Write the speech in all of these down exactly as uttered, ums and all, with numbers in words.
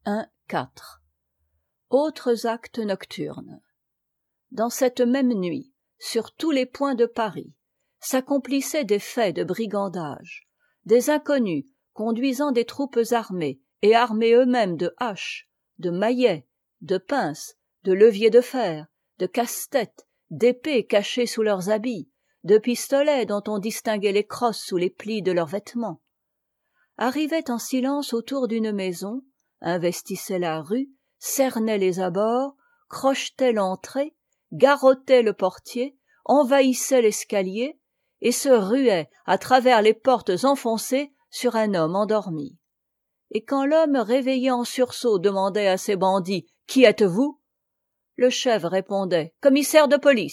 un quatre. Autres actes nocturnes. Dans cette même nuit, sur tous les points de Paris, s'accomplissaient des faits de brigandage, des inconnus conduisant des troupes armées et armés eux-mêmes de haches, de maillets, de pinces, de leviers de fer, de casse-têtes, d'épées cachées sous leurs habits, de pistolets dont on distinguait les crosses sous les plis de leurs vêtements, arrivaient en silence autour d'une maison, investissaient la rue, cernaient les abords, crochetaient l'entrée, garrottaient le portier, envahissaient l'escalier, et se ruaient à travers les portes enfoncées sur un homme endormi. Et quand l'homme réveillé en sursaut demandait à ses bandits « Qui êtes-vous » le chef répondait « Commissaire de police ».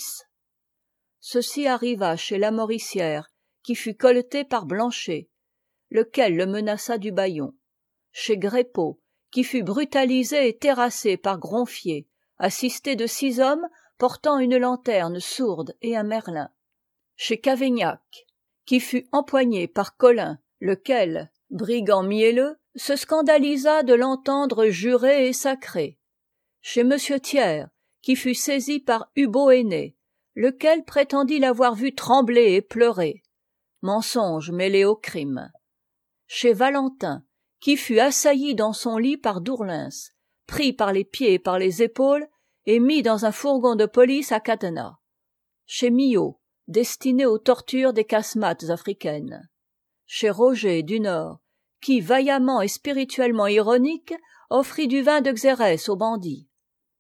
Ceci arriva chez Lamoricière, qui fut colleté par Blanchet, lequel le menaça du bâillon, chez Grépot, qui fut brutalisé et terrassé par Gronfier, assisté de six hommes portant une lanterne sourde et un merlin, chez Cavaignac, qui fut empoigné par Colin, lequel, brigand mielleux, se scandalisa de l'entendre jurer et sacrer, chez Monsieur Thiers, qui fut saisi par Hubault aîné, lequel prétendit l'avoir vu trembler et pleurer, mensonge mêlé au crime, chez Valentin, qui fut assailli dans son lit par Dourlens, pris par les pieds et par les épaules et mis dans un fourgon de police à cadenas, chez Millot, destiné aux tortures des casemates africaines, chez Roger du Nord, qui, vaillamment et spirituellement ironique, offrit du vin de Xérès aux bandits.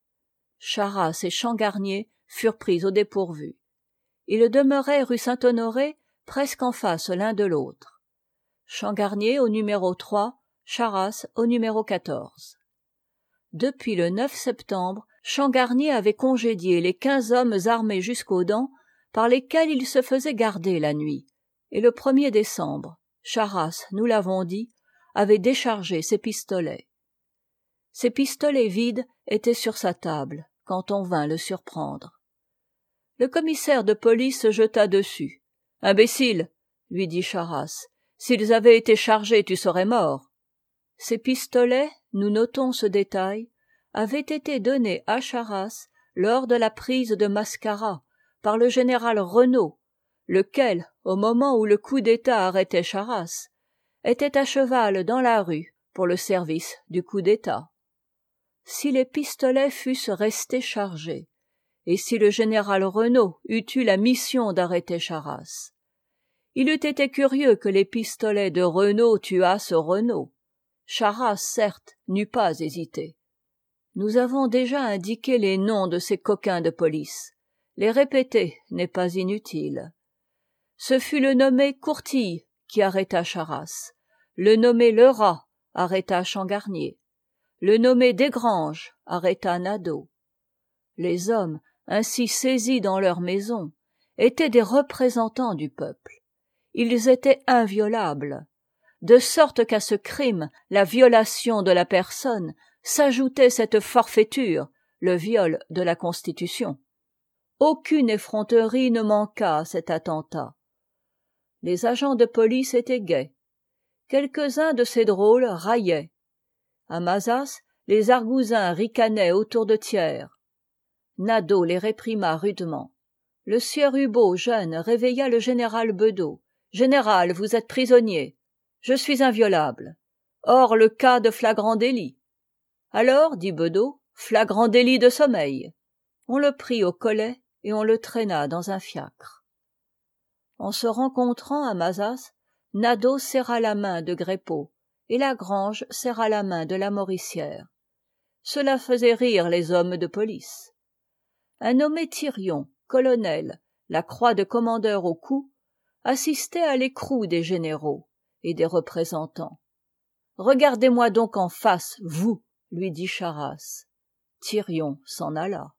Charras et Changarnier furent pris au dépourvu. Ils demeuraient rue Saint-Honoré, presque en face l'un de l'autre. Changarnier au numéro trois, Charras au numéro quatorze. Depuis le neuf septembre, Changarnier avait congédié les quinze hommes armés jusqu'aux dents par lesquels il se faisait garder la nuit, et le premier décembre, Charras, nous l'avons dit, avait déchargé ses pistolets. Ses pistolets vides étaient sur sa table quand on vint le surprendre. Le commissaire de police se jeta dessus. « Imbécile !» lui dit Charras. « S'ils avaient été chargés, tu serais mort. » Ces pistolets, nous notons ce détail, avaient été donnés à Charras lors de la prise de Mascara par le général Renaud, lequel, au moment où le coup d'État arrêtait Charras, était à cheval dans la rue pour le service du coup d'État. Si les pistolets fussent restés chargés, et si le général Renaud eût eu la mission d'arrêter Charras, il eût été curieux que les pistolets de Renaud tuassent Renaud. Charras, certes, n'eût pas hésité. Nous avons déjà indiqué les noms de ces coquins de police. Les répéter n'est pas inutile. Ce fut le nommé Courtille qui arrêta Charras, le nommé Lerat arrêta Changarnier, le nommé Desgranges arrêta Nadeau. Les hommes ainsi saisis dans leur maison étaient des représentants du peuple. Ils étaient inviolables, de sorte qu'à ce crime, la violation de la personne, s'ajoutait cette forfaiture, le viol de la Constitution. Aucune effronterie ne manqua à cet attentat. Les agents de police étaient gais. Quelques-uns de ces drôles raillaient. À Mazas, les argousins ricanaient autour de Thiers. Nadeau les réprima rudement. Le sieur Hubault, jeune, réveilla le général Bedeau. « Général, vous êtes prisonnier. Je suis inviolable. Or le cas de flagrant délit. » Alors, dit Bedeau, flagrant délit de sommeil. On le prit au collet et on le traîna dans un fiacre. En se rencontrant à Mazas, Nadeau serra la main de Grépot et Lagrange serra la main de Lamoricière. Cela faisait rire les hommes de police. Un nommé Thirion, colonel, la croix de commandeur au cou, assistait à l'écrou des généraux et des représentants. « Regardez-moi donc en face, vous !» lui dit Charras. Thirion s'en alla.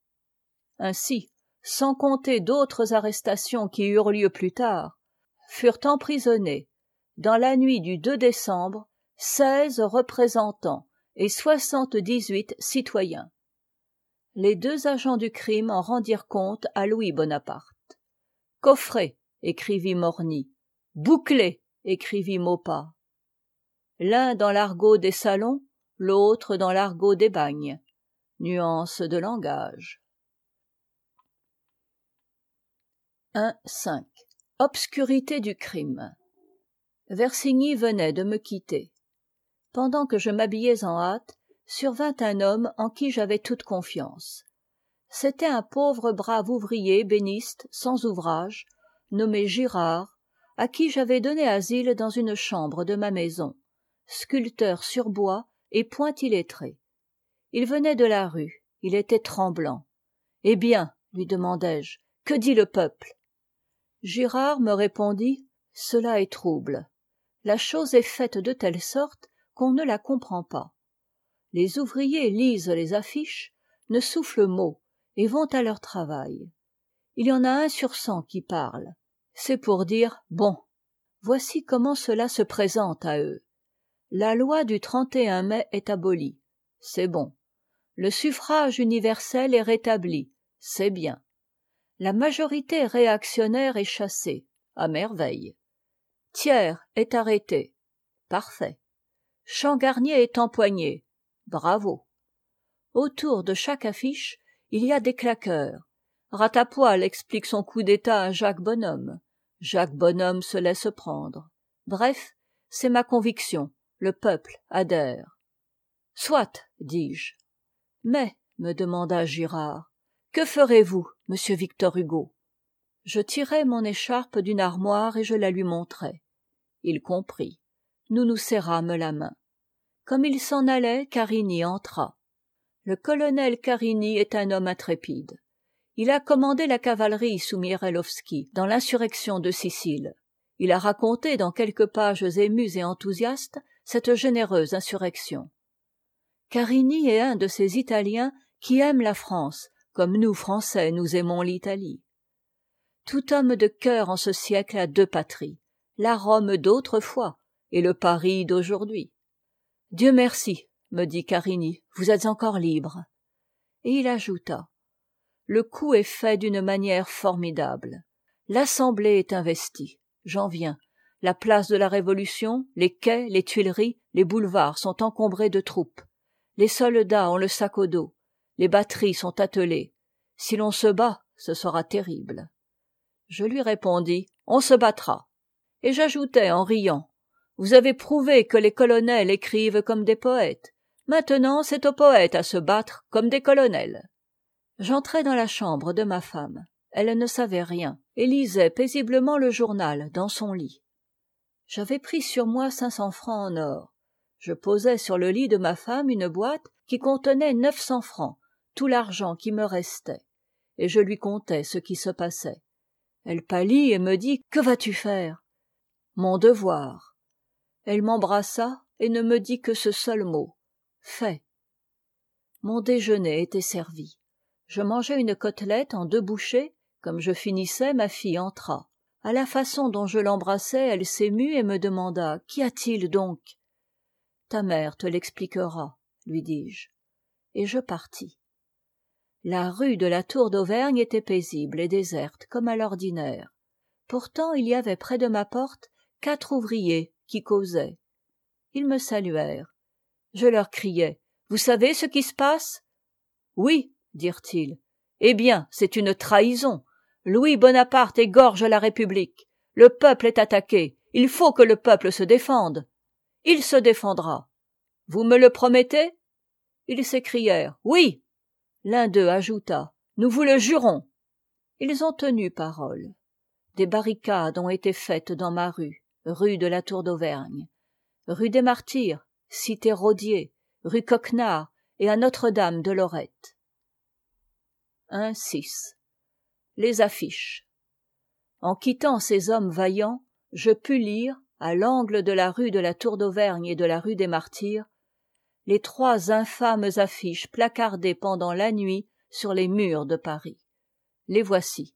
Ainsi, sans compter d'autres arrestations qui eurent lieu plus tard, furent emprisonnés, dans la nuit du deux décembre, seize représentants et soixante-dix-huit citoyens. Les deux agents du crime en rendirent compte à Louis Bonaparte. « Coffrez !» écrivit Morny. « Bouclez !» écrivit Maupas. L'un dans l'argot des salons, l'autre dans l'argot des bagnes. Nuance de langage. un cinq. Obscurité du crime. Versigny venait de me quitter. Pendant que je m'habillais en hâte, survint un homme en qui j'avais toute confiance. C'était un pauvre brave ouvrier béniste, sans ouvrage, nommé Girard, à qui j'avais donné asile dans une chambre de ma maison, sculpteur sur bois et point illettré. Il venait de la rue, il était tremblant. « Eh bien, lui demandai-je, que dit le peuple ?» Girard me répondit « Cela est trouble. La chose est faite de telle sorte qu'on ne la comprend pas. Les ouvriers lisent les affiches, ne soufflent mot et vont à leur travail. Il y en a un sur cent qui parle. C'est pour dire « bon, voici comment cela se présente à eux. La loi du trente et un mai est abolie. C'est bon. Le suffrage universel est rétabli. C'est bien. La majorité réactionnaire est chassée. À merveille. Thiers est arrêté. Parfait. Changarnier est empoigné. Bravo. Autour de chaque affiche, il y a des claqueurs. Ratapoil explique son coup d'état à Jacques Bonhomme. Jacques Bonhomme se laisse prendre. Bref, c'est ma conviction. Le peuple adhère. Soit, dis-je. Mais, me demanda Girard, que ferez-vous, monsieur Victor Hugo? Je tirai mon écharpe d'une armoire et je la lui montrai. Il comprit. Nous nous serrâmes la main. Comme il s'en allait, Carigny entra. Le colonel Carigny est un homme intrépide. Il a commandé la cavalerie sous Miehrelovski dans l'insurrection de Sicile. Il a raconté dans quelques pages émues et enthousiastes cette généreuse insurrection. Carigny est un de ces Italiens qui aiment la France, comme nous, Français, nous aimons l'Italie. Tout homme de cœur en ce siècle a deux patries, la Rome d'autrefois et le Paris d'aujourd'hui. Dieu merci, me dit Carigny, vous êtes encore libre. Et il ajouta, le coup est fait d'une manière formidable. L'Assemblée est investie, j'en viens. La place de la Révolution, les quais, les Tuileries, les boulevards sont encombrés de troupes. Les soldats ont le sac au dos. Les batteries sont attelées. Si l'on se bat, ce sera terrible. Je lui répondis, on se battra. Et j'ajoutai en riant, vous avez prouvé que les colonels écrivent comme des poètes. Maintenant, c'est aux poètes à se battre comme des colonels. J'entrai dans la chambre de ma femme. Elle ne savait rien et lisait paisiblement le journal dans son lit. J'avais pris sur moi cinq cents francs en or. Je posai sur le lit de ma femme une boîte qui contenait neuf cents francs, tout l'argent qui me restait, et je lui contai ce qui se passait. Elle pâlit et me dit « Que vas-tu faire ?»« Mon devoir. » Elle m'embrassa et ne me dit que ce seul mot. « Fait. » Mon déjeuner était servi. Je mangeai une côtelette en deux bouchées. Comme je finissais, ma fille entra. À la façon dont je l'embrassai, elle s'émut et me demanda « Qu'y a-t-il donc ?» « Ta mère te l'expliquera, lui dis-je. Et je partis. La rue de la Tour d'Auvergne était paisible et déserte, comme à l'ordinaire. Pourtant, il y avait près de ma porte quatre ouvriers qui causaient. Ils me saluèrent. Je leur criai « Vous savez ce qui se passe ?»« Oui, dirent-ils. »« Eh bien, c'est une trahison. Louis Bonaparte égorge la République. Le peuple est attaqué. Il faut que le peuple se défende. Il se défendra. Vous me le promettez ?» Ils s'écrièrent « Oui !» L'un d'eux ajouta « Nous vous le jurons !» Ils ont tenu parole. Des barricades ont été faites dans ma rue, rue de la Tour d'Auvergne, rue des Martyrs, cité Rodier, rue Coquenard et à Notre-Dame de Lorette. un six. Les affiches. En quittant ces hommes vaillants, je pus lire, à l'angle de la rue de la Tour d'Auvergne et de la rue des Martyrs, les trois infâmes affiches placardées pendant la nuit sur les murs de Paris. Les voici.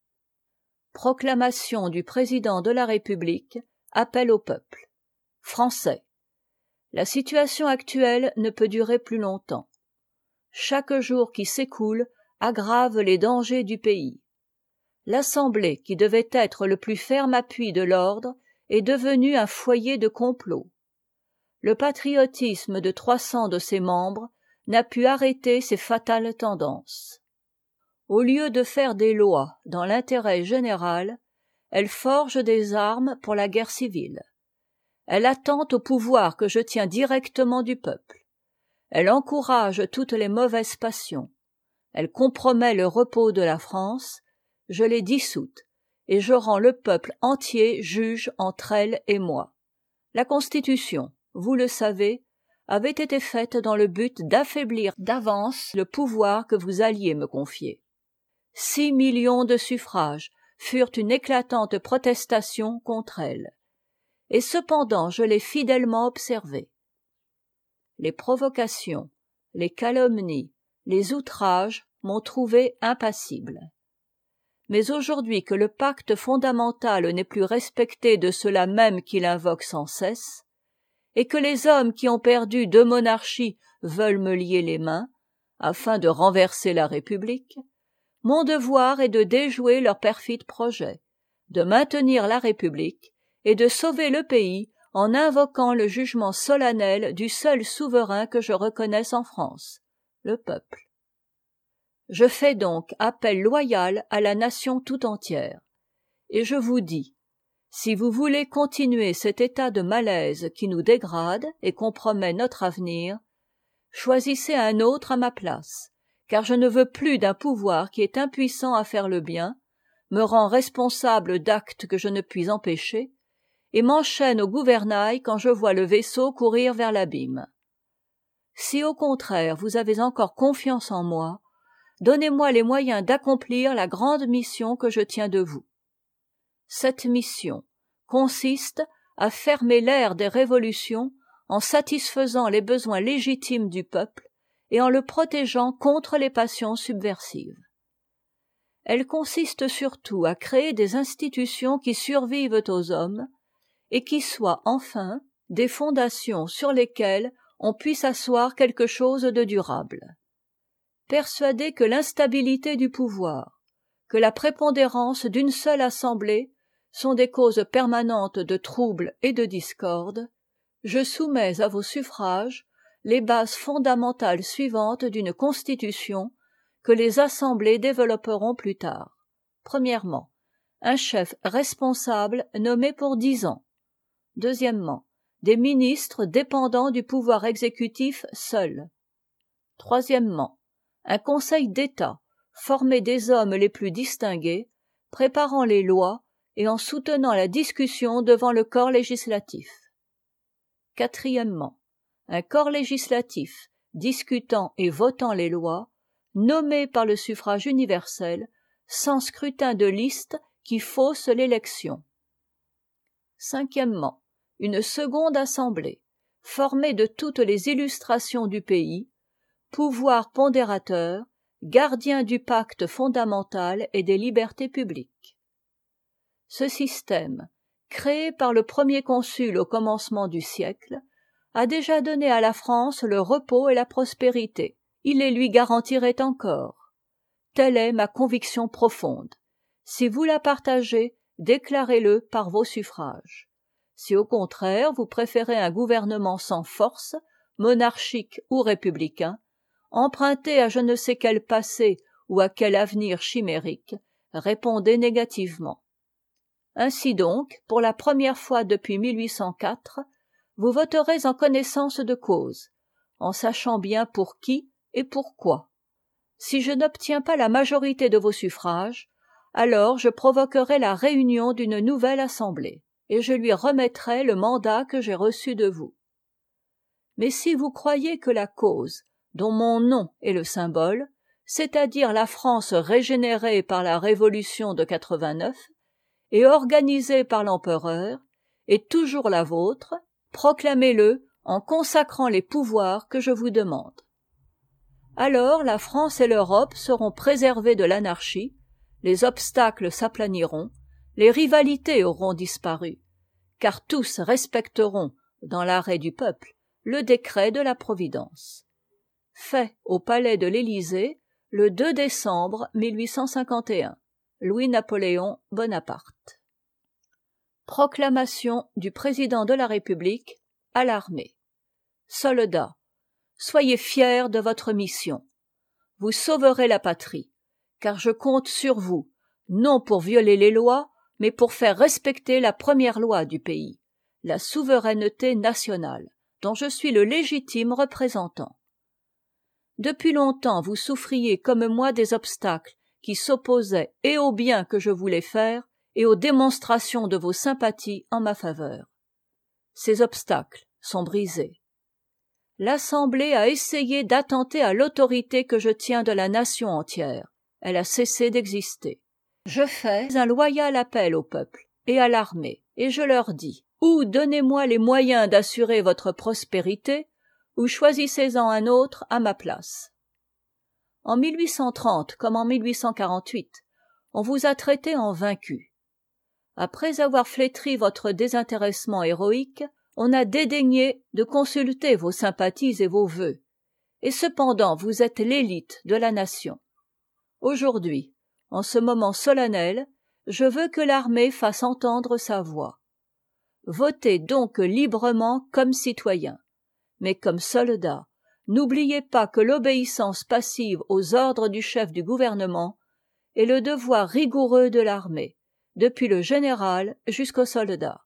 Proclamation du président de la République, appel au peuple. Français. La situation actuelle ne peut durer plus longtemps. Chaque jour qui s'écoule aggrave les dangers du pays. L'Assemblée, qui devait être le plus ferme appui de l'ordre, est devenue un foyer de complot. le patriotisme de trois cents de ses membres n'a pu arrêter ces fatales tendances. Au lieu de faire des lois dans l'intérêt général, elle forge des armes pour la guerre civile. Elle attente au pouvoir que je tiens directement du peuple. Elle encourage toutes les mauvaises passions. Elle compromet le repos de la France. Je l'ai dissoute, et je rends le peuple entier juge entre elle et moi. La Constitution, vous le savez, avait été faite dans le but d'affaiblir d'avance le pouvoir que vous alliez me confier. Six millions de suffrages furent une éclatante protestation contre elle. Et cependant je l'ai fidèlement observée. Les provocations, les calomnies, les outrages m'ont trouvé impassible. Mais aujourd'hui que le pacte fondamental n'est plus respecté de ceux-là même qui l'invoquent sans cesse, et que les hommes qui ont perdu deux monarchies veulent me lier les mains, afin de renverser la République, mon devoir est de déjouer leurs perfides projets, de maintenir la République et de sauver le pays en invoquant le jugement solennel du seul souverain que je reconnaisse en France, le peuple. Je fais donc appel loyal à la nation tout entière, et je vous dis, si vous voulez continuer cet état de malaise qui nous dégrade et compromet notre avenir, choisissez un autre à ma place, car je ne veux plus d'un pouvoir qui est impuissant à faire le bien, me rend responsable d'actes que je ne puis empêcher, et m'enchaîne au gouvernail quand je vois le vaisseau courir vers l'abîme. Si au contraire vous avez encore confiance en moi, donnez-moi les moyens d'accomplir la grande mission que je tiens de vous. Cette mission consiste à fermer l'ère des révolutions en satisfaisant les besoins légitimes du peuple et en le protégeant contre les passions subversives. Elle consiste surtout à créer des institutions qui survivent aux hommes et qui soient enfin des fondations sur lesquelles on puisse asseoir quelque chose de durable. Persuadé que l'instabilité du pouvoir, que la prépondérance d'une seule assemblée sont des causes permanentes de troubles et de discorde, je soumets à vos suffrages les bases fondamentales suivantes d'une constitution que les assemblées développeront plus tard. Premièrement, un chef responsable nommé pour dix ans. Deuxièmement, des ministres dépendants du pouvoir exécutif seuls. Troisièmement, un conseil d'État formé des hommes les plus distingués, préparant les lois et en soutenant la discussion devant le corps législatif. Quatrièmement, un corps législatif discutant et votant les lois, nommé par le suffrage universel, sans scrutin de liste qui fausse l'élection. Cinquièmement, une seconde assemblée, formée de toutes les illustrations du pays, pouvoir pondérateur, gardien du pacte fondamental et des libertés publiques. Ce système, créé par le premier consul au commencement du siècle, a déjà donné à la France le repos et la prospérité. Il les lui garantirait encore. Telle est ma conviction profonde. Si vous la partagez, déclarez-le par vos suffrages. Si au contraire vous préférez un gouvernement sans force, monarchique ou républicain, emprunté à je ne sais quel passé ou à quel avenir chimérique, répondez négativement. Ainsi donc, pour la première fois depuis mille huit cent quatre, vous voterez en connaissance de cause, en sachant bien pour qui et pourquoi. Si je n'obtiens pas la majorité de vos suffrages, alors je provoquerai la réunion d'une nouvelle assemblée, et je lui remettrai le mandat que j'ai reçu de vous. Mais si vous croyez que la cause, dont mon nom est le symbole, c'est-à-dire la France régénérée par la Révolution de quatre-vingt-neuf, et organisée par l'empereur, est toujours la vôtre, proclamez-le en consacrant les pouvoirs que je vous demande. Alors la France et l'Europe seront préservées de l'anarchie, les obstacles s'aplaniront, les rivalités auront disparu, car tous respecteront, dans l'arrêt du peuple, le décret de la Providence. Fait au palais de l'Élysée le deux décembre mille huit cent cinquante et un. Louis-Napoléon Bonaparte. Proclamation du président de la République à l'armée. Soldats, soyez fiers de votre mission. Vous sauverez la patrie, car je compte sur vous, non pour violer les lois, mais pour faire respecter la première loi du pays, la souveraineté nationale, dont je suis le légitime représentant. Depuis longtemps, vous souffriez comme moi des obstacles qui s'opposaient et au bien que je voulais faire et aux démonstrations de vos sympathies en ma faveur. Ces obstacles sont brisés. L'Assemblée a essayé d'attenter à l'autorité que je tiens de la nation entière. Elle a cessé d'exister. Je fais un loyal appel au peuple et à l'armée, et je leur dis, ou donnez-moi les moyens d'assurer votre prospérité, ou choisissez-en un autre à ma place. En mille huit cent trente comme en mille huit cent quarante-huit, on vous a traité en vaincu. Après avoir flétri votre désintéressement héroïque, on a dédaigné de consulter vos sympathies et vos vœux, et cependant vous êtes l'élite de la nation. Aujourd'hui, en ce moment solennel, je veux que l'armée fasse entendre sa voix. Votez donc librement comme citoyens, mais comme soldats, n'oubliez pas que l'obéissance passive aux ordres du chef du gouvernement est le devoir rigoureux de l'armée, depuis le général jusqu'au soldat.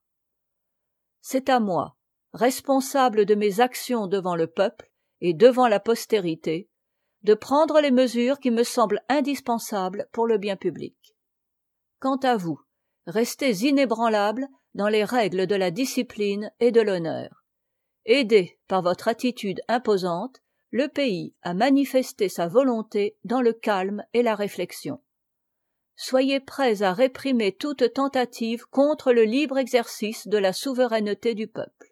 C'est à moi, responsable de mes actions devant le peuple et devant la postérité, de prendre les mesures qui me semblent indispensables pour le bien public. Quant à vous, restez inébranlables dans les règles de la discipline et de l'honneur. Aidez par votre attitude imposante le pays à manifester sa volonté dans le calme et la réflexion. Soyez prêts à réprimer toute tentative contre le libre exercice de la souveraineté du peuple.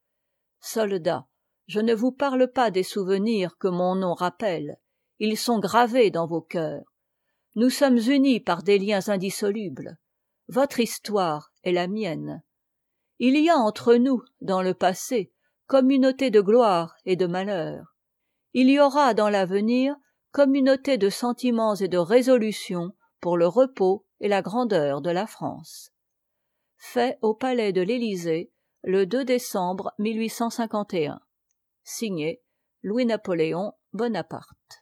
Soldats, je ne vous parle pas des souvenirs que mon nom rappelle, ils sont gravés dans vos cœurs. Nous sommes unis par des liens indissolubles. Votre histoire est la mienne. Il y a entre nous, dans le passé, communauté de gloire et de malheur. Il y aura dans l'avenir communauté de sentiments et de résolutions pour le repos et la grandeur de la France. Fait au palais de l'Élysée, le deux décembre mille huit cent cinquante et un. Signé Louis-Napoléon Bonaparte.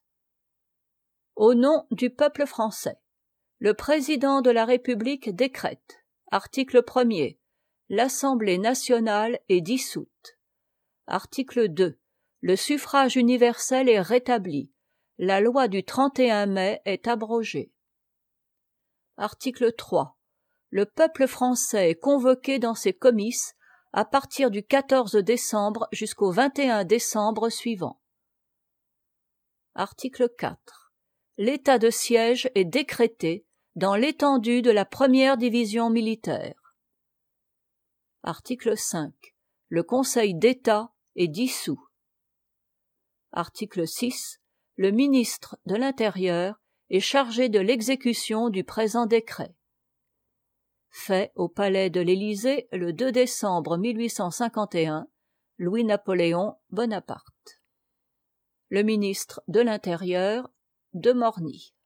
Au nom du peuple français, le président de la République décrète, article premier, l'Assemblée nationale est dissoute. Article deux, le suffrage universel est rétabli. La loi du trente et un mai est abrogée. Article trois. Le peuple français est convoqué dans ses comices à partir du quatorze décembre jusqu'au vingt et un décembre suivant. Article quatre. L'état de siège est décrété dans l'étendue de la première division militaire. Article cinq. Le Conseil d'État est dissous. Article six. Le ministre de l'Intérieur est chargé de l'exécution du présent décret. Fait au palais de l'Élysée le deux décembre mille huit cent cinquante et un, Louis-Napoléon Bonaparte. Le ministre de l'Intérieur de Morny.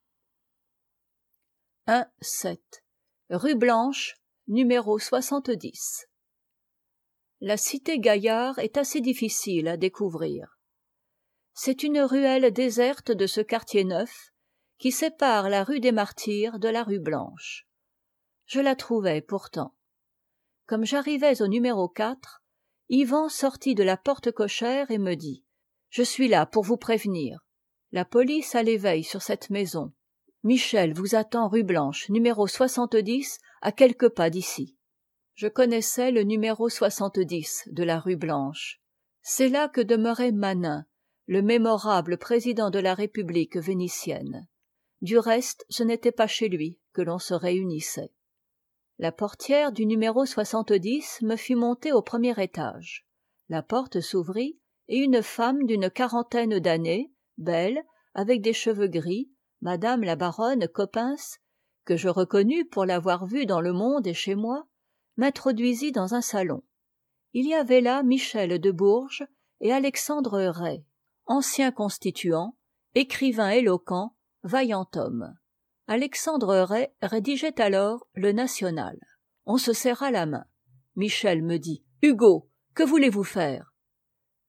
un sept. Rue Blanche, numéro soixante-dix. La cité Gaillard est assez difficile à découvrir. C'est une ruelle déserte de ce quartier neuf qui sépare la rue des Martyrs de la rue Blanche. Je la trouvais pourtant. Comme j'arrivais au numéro quatre, Yvan sortit de la porte cochère et me dit « Je suis là pour vous prévenir. La police a l'éveil sur cette maison. Michel vous attend rue Blanche, numéro soixante-dix, à quelques pas d'ici. » Je connaissais le numéro soixante-dix de la rue Blanche. C'est là que demeurait Manin, le mémorable président de la République vénitienne. Du reste, ce n'était pas chez lui que l'on se réunissait. La portière du numéro soixante-dix me fit monter au premier étage. La porte s'ouvrit et une femme d'une quarantaine d'années, belle, avec des cheveux gris, madame la baronne Coppens, que je reconnus pour l'avoir vue dans Le Monde et chez moi, m'introduisit dans un salon. Il y avait là Michel de Bourges et Alexandre Ray, ancien constituant, écrivain éloquent, vaillant homme. Alexandre Ray rédigeait alors le National. On se serra la main. Michel me dit « Hugo, que voulez-vous faire ?»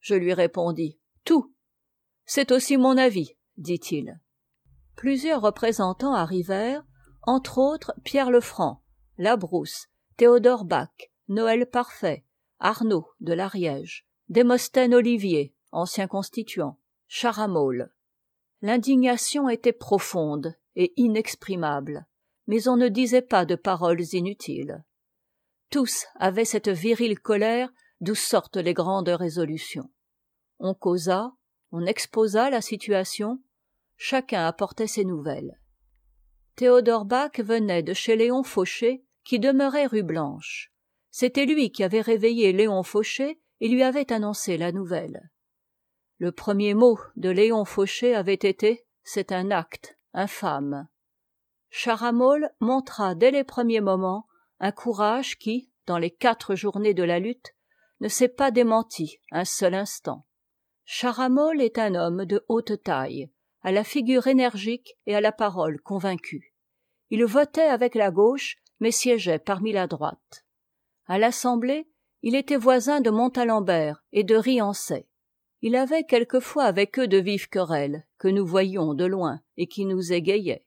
Je lui répondis. Tout. C'est aussi mon avis, dit-il. Plusieurs représentants arrivèrent, entre autres Pierre Lefranc, Labrousse, Théodore Bach, Noël Parfait, Arnaud de l'Ariège, Démosthène Olivier, ancien constituant, Charamolles. L'indignation était profonde et inexprimable, mais on ne disait pas de paroles inutiles. Tous avaient cette virile colère d'où sortent les grandes résolutions. On causa, on exposa la situation, chacun apportait ses nouvelles. Théodore Bach venait de chez Léon Fauché, qui demeurait rue Blanche. C'était lui qui avait réveillé Léon Fauché et lui avait annoncé la nouvelle. Le premier mot de Léon Fauché avait été « c'est un acte infâme ». Charamolles montra dès les premiers moments un courage qui, dans les quatre journées de la lutte, ne s'est pas démenti un seul instant. Charamolles est un homme de haute taille, à la figure énergique et à la parole convaincue. Il votait avec la gauche, mais siégeait parmi la droite. À l'Assemblée, il était voisin de Montalembert et de Riençay. Il avait quelquefois avec eux de vives querelles, que nous voyions de loin et qui nous égayaient.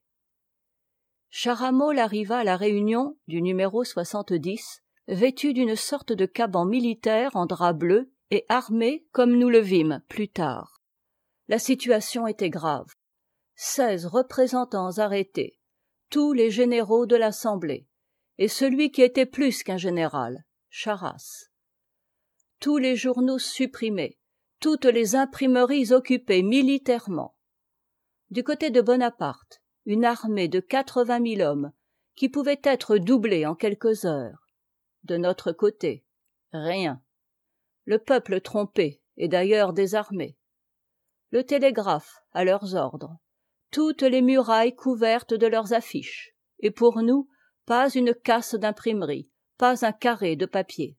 Charamolles arriva à la réunion du numéro soixante-dix, vêtu d'une sorte de caban militaire en drap bleu et armé comme nous le vîmes plus tard. La situation était grave. Seize représentants arrêtés, tous les généraux de l'Assemblée, et celui qui était plus qu'un général, Charras. Tous les journaux supprimés, toutes les imprimeries occupées militairement. Du côté de Bonaparte, une armée de quatre-vingt mille hommes qui pouvait être doublée en quelques heures. De notre côté, rien. Le peuple trompé et d'ailleurs désarmé. Le télégraphe à leurs ordres. Toutes les murailles couvertes de leurs affiches. Et pour nous, pas une casse d'imprimerie, pas un carré de papier.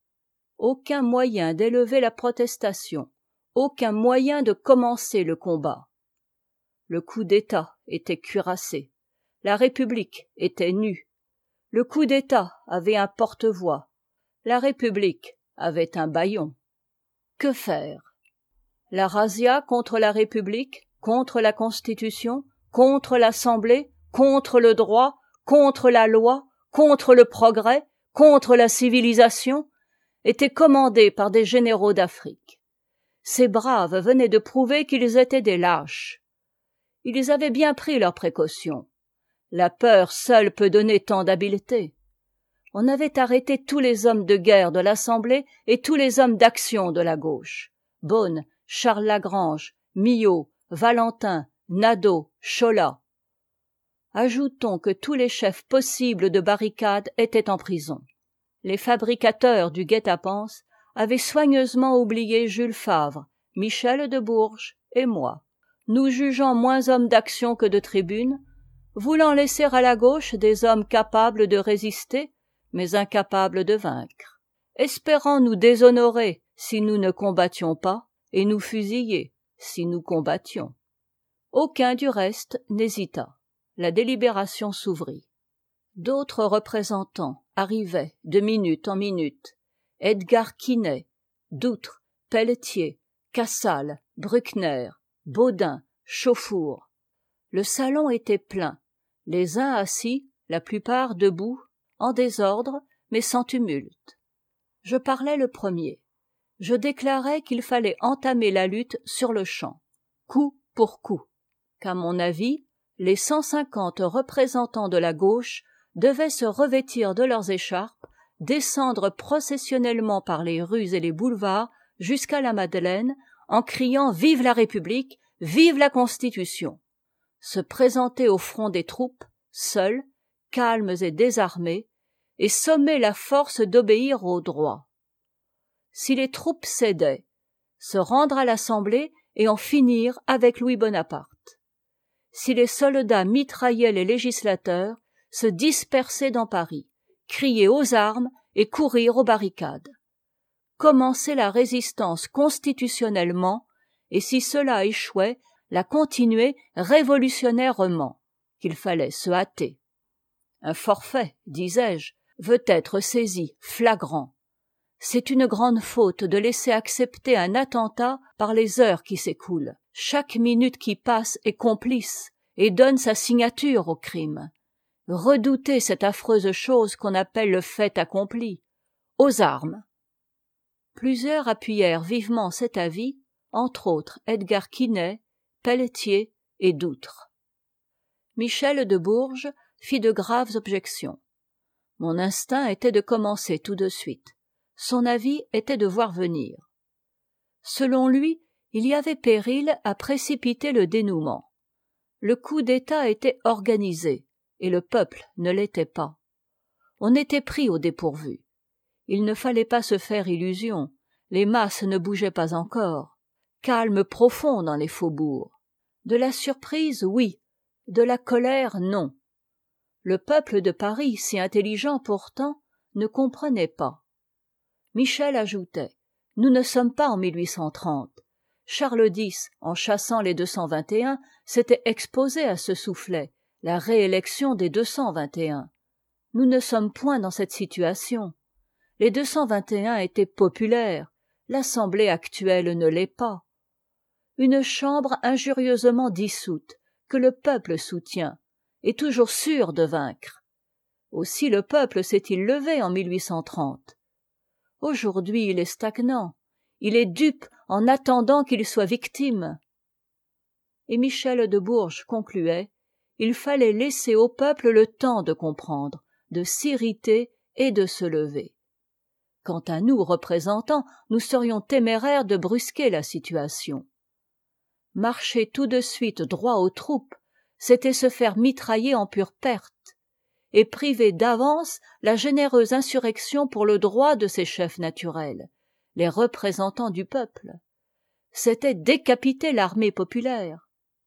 Aucun moyen d'élever la protestation, aucun moyen de commencer le combat. Le coup d'État était cuirassé, la République était nue. Le coup d'État avait un porte-voix, la République avait un bâillon. Que faire? La razzia contre la République, contre la Constitution, contre l'Assemblée, contre le droit, contre la loi, contre le progrès, contre la civilisation, était commandée par des généraux d'Afrique. Ces braves venaient de prouver qu'ils étaient des lâches. Ils avaient bien pris leurs précautions. La peur seule peut donner tant d'habileté. On avait arrêté tous les hommes de guerre de l'Assemblée et tous les hommes d'action de la gauche. Beaune, Charles Lagrange, Millot, Valentin, Nadeau, Cholat. Ajoutons que tous les chefs possibles de barricades étaient en prison. Les fabricateurs du guet-apens avaient soigneusement oublié Jules Favre, Michel de Bourges et moi, nous jugeant moins hommes d'action que de tribune, voulant laisser à la gauche des hommes capables de résister, mais incapables de vaincre, espérant nous déshonorer si nous ne combattions pas, et nous fusiller si nous combattions. Aucun du reste n'hésita. La délibération s'ouvrit. D'autres représentants arrivaient de minute en minute. Edgar Quinet, Doutre, Pelletier, Cassalle, Bruckner, Baudin, Chauffour. Le salon était plein, les uns assis, la plupart debout, en désordre, mais sans tumulte. Je parlais le premier. Je déclarais qu'il fallait entamer la lutte sur le champ, coup pour coup, qu'à mon avis, les cent cinquante représentants de la gauche devaient se revêtir de leurs écharpes, descendre processionnellement par les rues et les boulevards jusqu'à la Madeleine, en criant « Vive la République, vive la Constitution !» se présenter au front des troupes, seuls, calmes et désarmés, et sommer la force d'obéir au droit. Si les troupes cédaient, se rendre à l'Assemblée et en finir avec Louis Bonaparte. Si les soldats mitraillaient les législateurs, se disperser dans Paris, crier aux armes et courir aux barricades. Commencer la résistance constitutionnellement, et si cela échouait, la continuer révolutionnairement, qu'il fallait se hâter. Un forfait, disais-je, veut être saisi flagrant. C'est une grande faute de laisser accepter un attentat par les heures qui s'écoulent. Chaque minute qui passe est complice et donne sa signature au crime. Redoutez cette affreuse chose qu'on appelle le fait accompli. Aux armes. Plusieurs appuyèrent vivement cet avis, entre autres Edgar Quinet, Pelletier et Doutre. Michel de Bourges fit de graves objections. Mon instinct était de commencer tout de suite. Son avis était de voir venir. Selon lui, il y avait péril à précipiter le dénouement. Le coup d'État était organisé, et le peuple ne l'était pas. On était pris au dépourvu. Il ne fallait pas se faire illusion, les masses ne bougeaient pas encore. Calme profond dans les faubourgs. De la surprise, oui, de la colère, non. Le peuple de Paris, si intelligent pourtant, ne comprenait pas. Michel ajoutait: nous ne sommes pas en mille huit cent trente. Charles X, en chassant les deux cent vingt et un, s'était exposé à ce soufflet, la réélection des deux cent vingt et un. Nous ne sommes point dans cette situation. Les deux cent vingt et un étaient populaires, l'Assemblée actuelle ne l'est pas. Une chambre injurieusement dissoute, que le peuple soutient, est toujours sûre de vaincre. Aussi le peuple s'est-il levé en mille huit cent trente. Aujourd'hui il est stagnant, il est dupe en attendant qu'il soit victime. Et Michel de Bourges concluait: il fallait laisser au peuple le temps de comprendre, de s'irriter et de se lever. Quant à nous, représentants, nous serions téméraires de brusquer la situation. Marcher tout de suite droit aux troupes, c'était se faire mitrailler en pure perte, et priver d'avance la généreuse insurrection pour le droit de ses chefs naturels, les représentants du peuple. C'était décapiter l'armée populaire.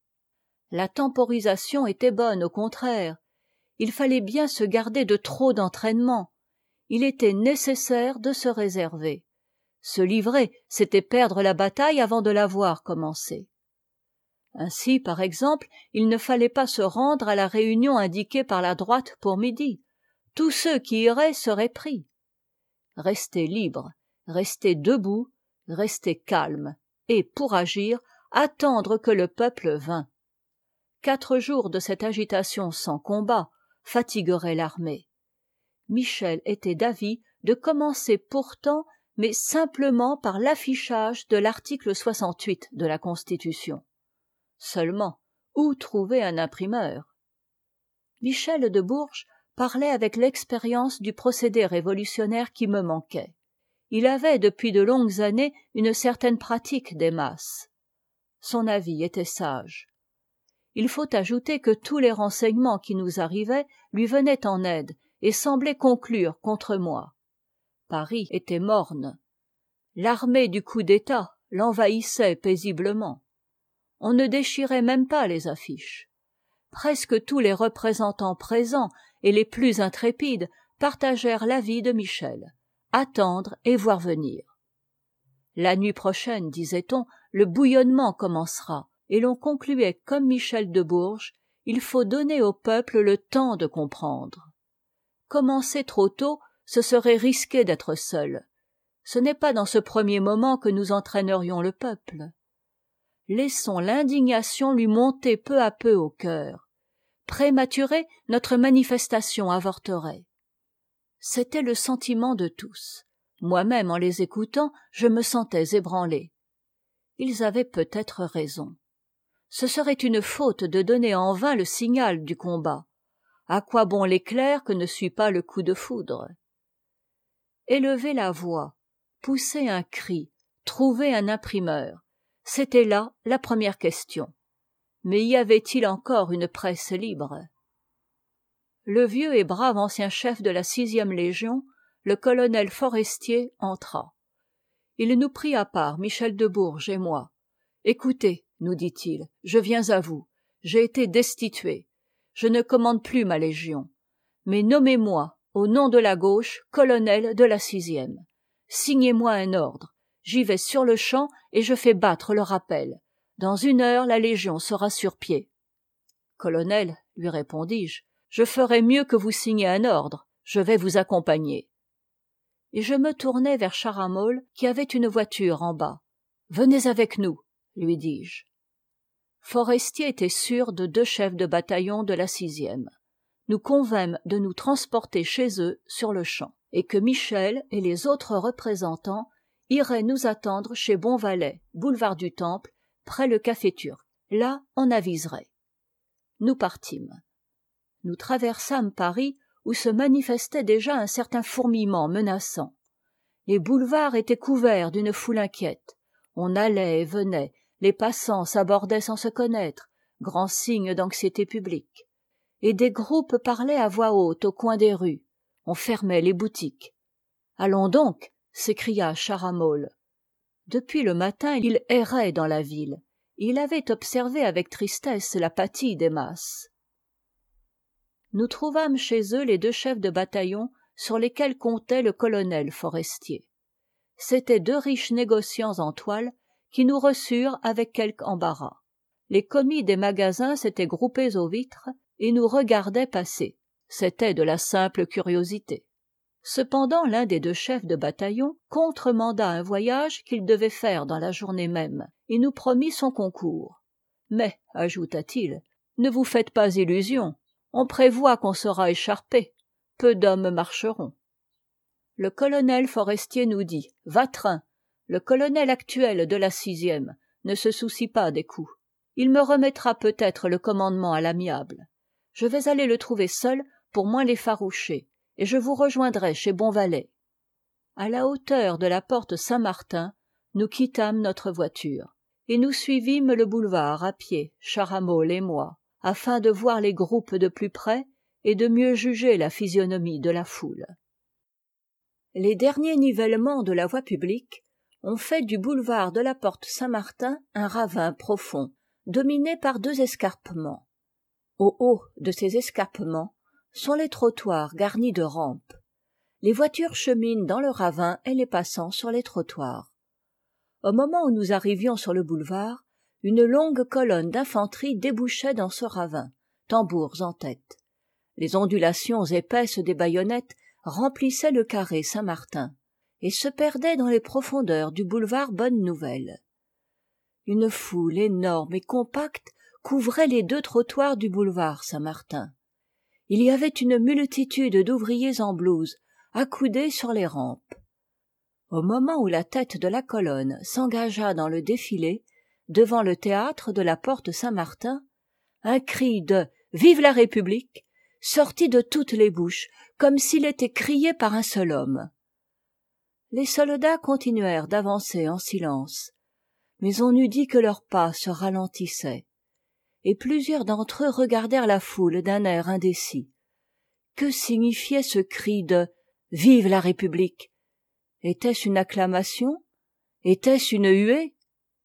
La temporisation était bonne, au contraire. Il fallait bien se garder de trop d'entraînement. Il était nécessaire de se réserver. Se livrer, c'était perdre la bataille avant de l'avoir commencée. Ainsi, par exemple, il ne fallait pas se rendre à la réunion indiquée par la droite pour midi. Tous ceux qui iraient seraient pris. Rester libre, rester debout, rester calme, et, pour agir, attendre que le peuple vînt. Quatre jours de cette agitation sans combat fatigueraient l'armée. Michel était d'avis de commencer pourtant, mais simplement par l'affichage de l'article soixante-huit de la Constitution. Seulement, où trouver un imprimeur? Michel de Bourges parlait avec l'expérience du procédé révolutionnaire qui me manquait. Il avait depuis de longues années une certaine pratique des masses. Son avis était sage. Il faut ajouter que tous les renseignements qui nous arrivaient lui venaient en aide et semblaient conclure contre moi. Paris était morne. L'armée du coup d'État l'envahissait paisiblement. On ne déchirait même pas les affiches. Presque tous les représentants présents et les plus intrépides partagèrent l'avis de Michel: attendre et voir venir. La nuit prochaine, disait-on, le bouillonnement commencera, et l'on concluait comme Michel de Bourges: il faut donner au peuple le temps de comprendre. Commencer trop tôt, ce serait risquer d'être seul. Ce n'est pas dans ce premier moment que nous entraînerions le peuple. Laissons l'indignation lui monter peu à peu au cœur. Prématurer, notre manifestation avorterait. C'était le sentiment de tous. Moi-même, en les écoutant, je me sentais ébranlé. Ils avaient peut-être raison. Ce serait une faute de donner en vain le signal du combat. À quoi bon l'éclair que ne suit pas le coup de foudre? Élever la voix, pousser un cri, trouver un imprimeur, c'était là la première question. Mais y avait-il encore une presse libre? Le vieux et brave ancien chef de la sixième Légion, le colonel Forestier, entra. Il nous prit à part, Michel de Bourges et moi. « Écoutez, nous dit-il, je viens à vous. J'ai été destitué. Je ne commande plus ma Légion. Mais nommez-moi, au nom de la gauche, colonel de la sixième. Signez-moi un ordre. J'y vais sur le champ et je fais battre le rappel. Dans une heure, la Légion sera sur pied. »« Colonel, lui répondis-je, je ferai mieux que vous signer un ordre. Je vais vous accompagner. » et je me tournai vers Charamolles qui avait une voiture en bas. « Venez avec nous, » lui dis-je. Forestier était sûr de deux chefs de bataillon de la sixième. Nous convînmes de nous transporter chez eux sur le champ, et que Michel et les autres représentants iraient nous attendre chez Bonvalet, boulevard du Temple, près le Café Turc. Là, on aviserait. Nous partîmes. Nous traversâmes Paris, où se manifestait déjà un certain fourmillement menaçant. Les boulevards étaient couverts d'une foule inquiète. On allait et venait, les passants s'abordaient sans se connaître, grand signe d'anxiété publique. Et des groupes parlaient à voix haute au coin des rues. On fermait les boutiques. « Allons donc !» s'écria Charamolles. Depuis le matin, il errait dans la ville. Il avait observé avec tristesse l'apathie des masses. Nous trouvâmes chez eux les deux chefs de bataillon sur lesquels comptait le colonel Forestier. C'étaient deux riches négociants en toile qui nous reçurent avec quelque embarras. Les commis des magasins s'étaient groupés aux vitres et nous regardaient passer. C'était de la simple curiosité. Cependant, l'un des deux chefs de bataillon contremanda un voyage qu'il devait faire dans la journée même et nous promit son concours. « Mais, ajouta-t-il, ne vous faites pas illusion, on prévoit qu'on sera écharpé, peu d'hommes marcheront. » Le colonel Forestier nous dit « Va-t-en, le colonel actuel de la sixième ne se soucie pas des coups. Il me remettra peut-être le commandement à l'amiable. Je vais aller le trouver seul pour moins l'effaroucher, et je vous rejoindrai chez Bonvalet. » À la hauteur de la porte Saint-Martin, nous quittâmes notre voiture, et nous suivîmes le boulevard à pied, Charamolles et moi, afin de voir les groupes de plus près et de mieux juger la physionomie de la foule. Les derniers nivellements de la voie publique ont fait du boulevard de la porte Saint-Martin un ravin profond, dominé par deux escarpements. Au haut de ces escarpements sont les trottoirs garnis de rampes. Les voitures cheminent dans le ravin et les passants sur les trottoirs. Au moment où nous arrivions sur le boulevard, une longue colonne d'infanterie débouchait dans ce ravin, tambours en tête. Les ondulations épaisses des baïonnettes remplissaient le carré Saint-Martin et se perdaient dans les profondeurs du boulevard Bonne-Nouvelle. Une foule énorme et compacte couvrait les deux trottoirs du boulevard Saint-Martin. Il y avait une multitude d'ouvriers en blouse accoudés sur les rampes. Au moment où la tête de la colonne s'engagea dans le défilé, devant le théâtre de la porte Saint-Martin, un cri de « Vive la République !» sortit de toutes les bouches, comme s'il était crié par un seul homme. Les soldats continuèrent d'avancer en silence, mais on eût dit que leurs pas se ralentissaient, et plusieurs d'entre eux regardèrent la foule d'un air indécis. Que signifiait ce cri de « Vive la République !» Était-ce une acclamation? Était-ce une huée?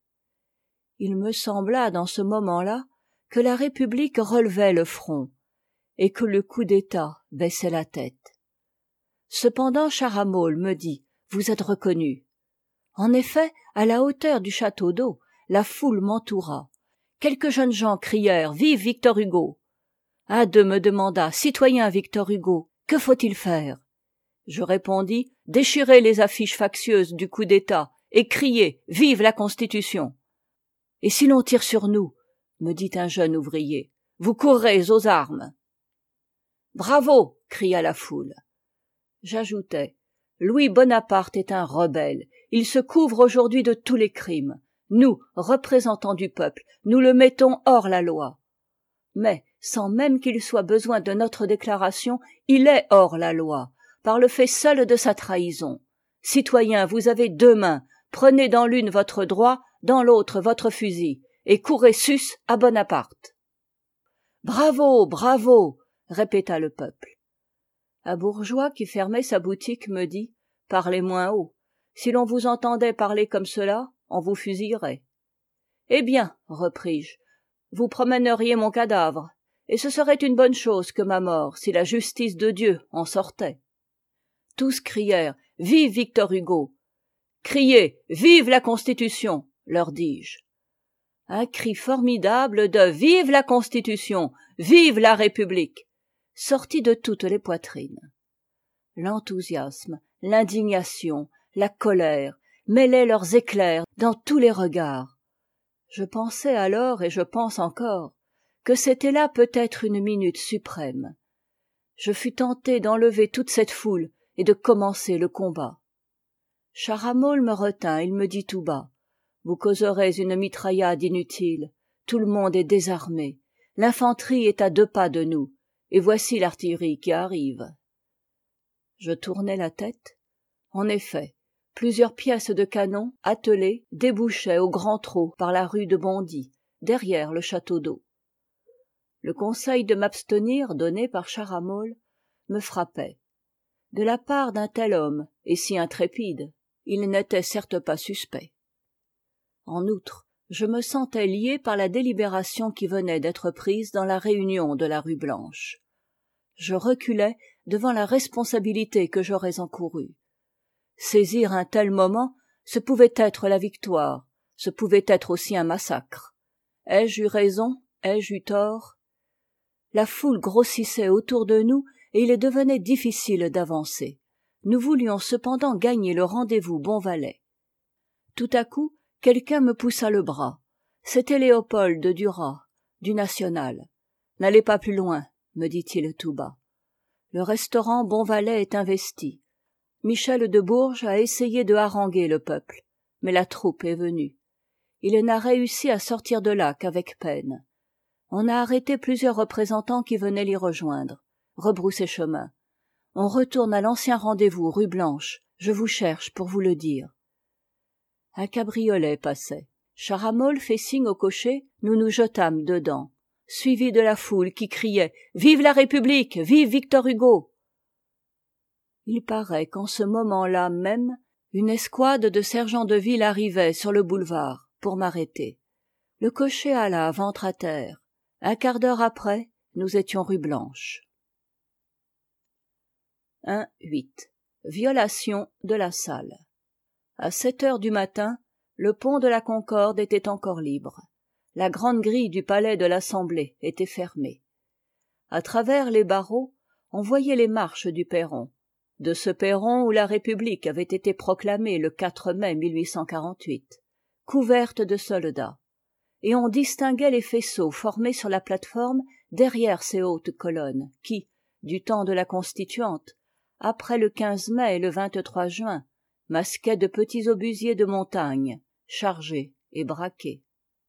Il me sembla dans ce moment-là que la République relevait le front et que le coup d'État baissait la tête. Cependant Charamolles me dit « Vous êtes reconnu ». En effet, à la hauteur du château d'eau, la foule m'entoura. Quelques jeunes gens crièrent « Vive Victor Hugo !» Un d'eux me demanda « Citoyen Victor Hugo, que faut-il faire ?» Je répondis « Déchirez les affiches factieuses du coup d'État et criez « Vive la Constitution !» « Et si l'on tire sur nous ?» me dit un jeune ouvrier. « Vous courrez aux armes !»« Bravo !» cria la foule. J'ajoutai « Louis Bonaparte est un rebelle. Il se couvre aujourd'hui de tous les crimes. Nous, représentants du peuple, nous le mettons hors la loi. Mais, sans même qu'il soit besoin de notre déclaration, il est hors la loi, par le fait seul de sa trahison. Citoyens, vous avez deux mains, prenez dans l'une votre droit, dans l'autre votre fusil, et courez sus à Bonaparte. Bravo, bravo, répéta le peuple. Un bourgeois qui fermait sa boutique me dit « Parlez moins haut. Si l'on vous entendait parler comme cela, on vous fusillerait. » Eh bien, repris-je, vous promèneriez mon cadavre, et ce serait une bonne chose que ma mort, si la justice de Dieu en sortait. Tous crièrent « Vive Victor Hugo !»« Criez « Vive la Constitution !» leur dis-je. Un cri formidable de « Vive la Constitution ! Vive la République !» sortit de toutes les poitrines. L'enthousiasme, l'indignation, la colère mêlaient leurs éclairs dans tous les regards. Je pensais alors, et je pense encore, que c'était là peut-être une minute suprême. Je fus tenté d'enlever toute cette foule et de commencer le combat. Charamolles me retint, il me dit tout bas: « Vous causerez une mitraillade inutile, tout le monde est désarmé, l'infanterie est à deux pas de nous, et voici l'artillerie qui arrive. » Je tournai la tête. En effet, plusieurs pièces de canon attelées débouchaient au grand trot par la rue de Bondy, derrière le château d'eau. Le conseil de m'abstenir donné par Charamolles me frappait. De la part d'un tel homme, et si intrépide, il n'était certes pas suspect. En outre, je me sentais lié par la délibération qui venait d'être prise dans la réunion de la rue Blanche. Je reculais devant la responsabilité que j'aurais encourue. Saisir un tel moment, ce pouvait être la victoire, ce pouvait être aussi un massacre. Ai-je eu raison? Ai-je eu tort? La foule grossissait autour de nous et il devenait difficile d'avancer. Nous voulions cependant gagner le rendez-vous Bonvalet. Tout à coup, quelqu'un me poussa le bras. C'était Léopold Duras, du National. « N'allez pas plus loin, » me dit-il tout bas. Le restaurant Bonvalet est investi. Michel de Bourges a essayé de haranguer le peuple, mais la troupe est venue. Il n'a réussi à sortir de là qu'avec peine. On a arrêté plusieurs représentants qui venaient l'y rejoindre. Rebroussez chemin. On retourne à l'ancien rendez-vous rue Blanche. Je vous cherche pour vous le dire. Un cabriolet passait. Charamolles fait signe au cocher, nous nous jetâmes dedans, suivis de la foule qui criait « Vive la République! Vive Victor Hugo !» Il paraît qu'en ce moment-là même, une escouade de sergents de ville arrivait sur le boulevard pour m'arrêter. Le cocher alla ventre à terre. Un quart d'heure après, nous étions rue Blanche. un huit. Violation de la salle. À sept heures du matin, le pont de la Concorde était encore libre. La grande grille du palais de l'Assemblée était fermée. À travers les barreaux, on voyait les marches du perron. De ce perron où la République avait été proclamée le quatre mai mille huit cent quarante-huit, couverte de soldats. Et on distinguait les faisceaux formés sur la plate-forme derrière ces hautes colonnes qui, du temps de la Constituante, après le quinze mai et le vingt-trois juin, masquaient de petits obusiers de montagne, chargés et braqués.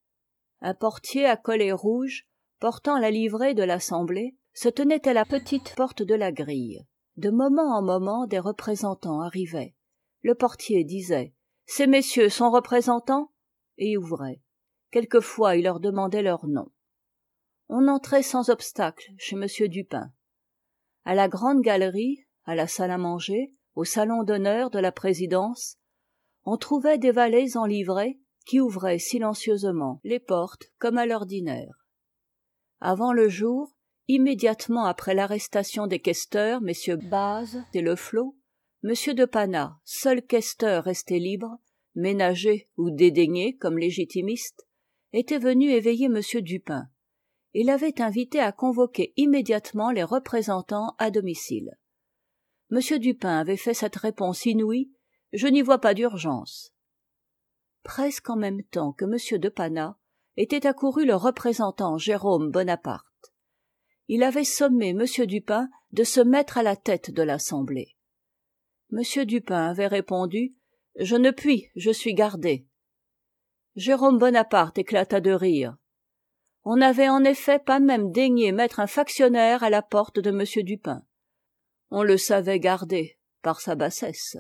Un portier à collet rouge, portant la livrée de l'Assemblée, se tenait à la petite porte de la grille. De moment en moment, des représentants arrivaient. Le portier disait « Ces messieurs sont représentants ?» et ouvrait. Quelquefois, il leur demandait leur nom. On entrait sans obstacle chez M. Dupin. À la grande galerie, à la salle à manger, au salon d'honneur de la présidence, on trouvait des valets en livrée qui ouvraient silencieusement les portes comme à l'ordinaire. Avant le jour, immédiatement après l'arrestation des questeurs, messieurs Baz et Le Flot, M. de Panat, seul questeur resté libre, ménager ou dédaigné comme légitimiste, était venu éveiller M. Dupin et l'avait invité à convoquer immédiatement les représentants à domicile. M. Dupin avait fait cette réponse inouïe « Je n'y vois pas d'urgence ». Presque en même temps que M. de Panat était accouru le représentant Jérôme Bonaparte. Il avait sommé M. Dupin de se mettre à la tête de l'Assemblée. M. Dupin avait répondu « Je ne puis, je suis gardé ». Jérôme Bonaparte éclata de rire. On n'avait en effet pas même daigné mettre un factionnaire à la porte de M. Dupin. On le savait gardé par sa bassesse.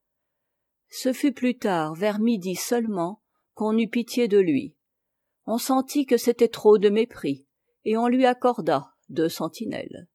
Ce fut plus tard, vers midi seulement, qu'on eut pitié de lui. On sentit que c'était trop de mépris, et on lui accorda deux sentinelles.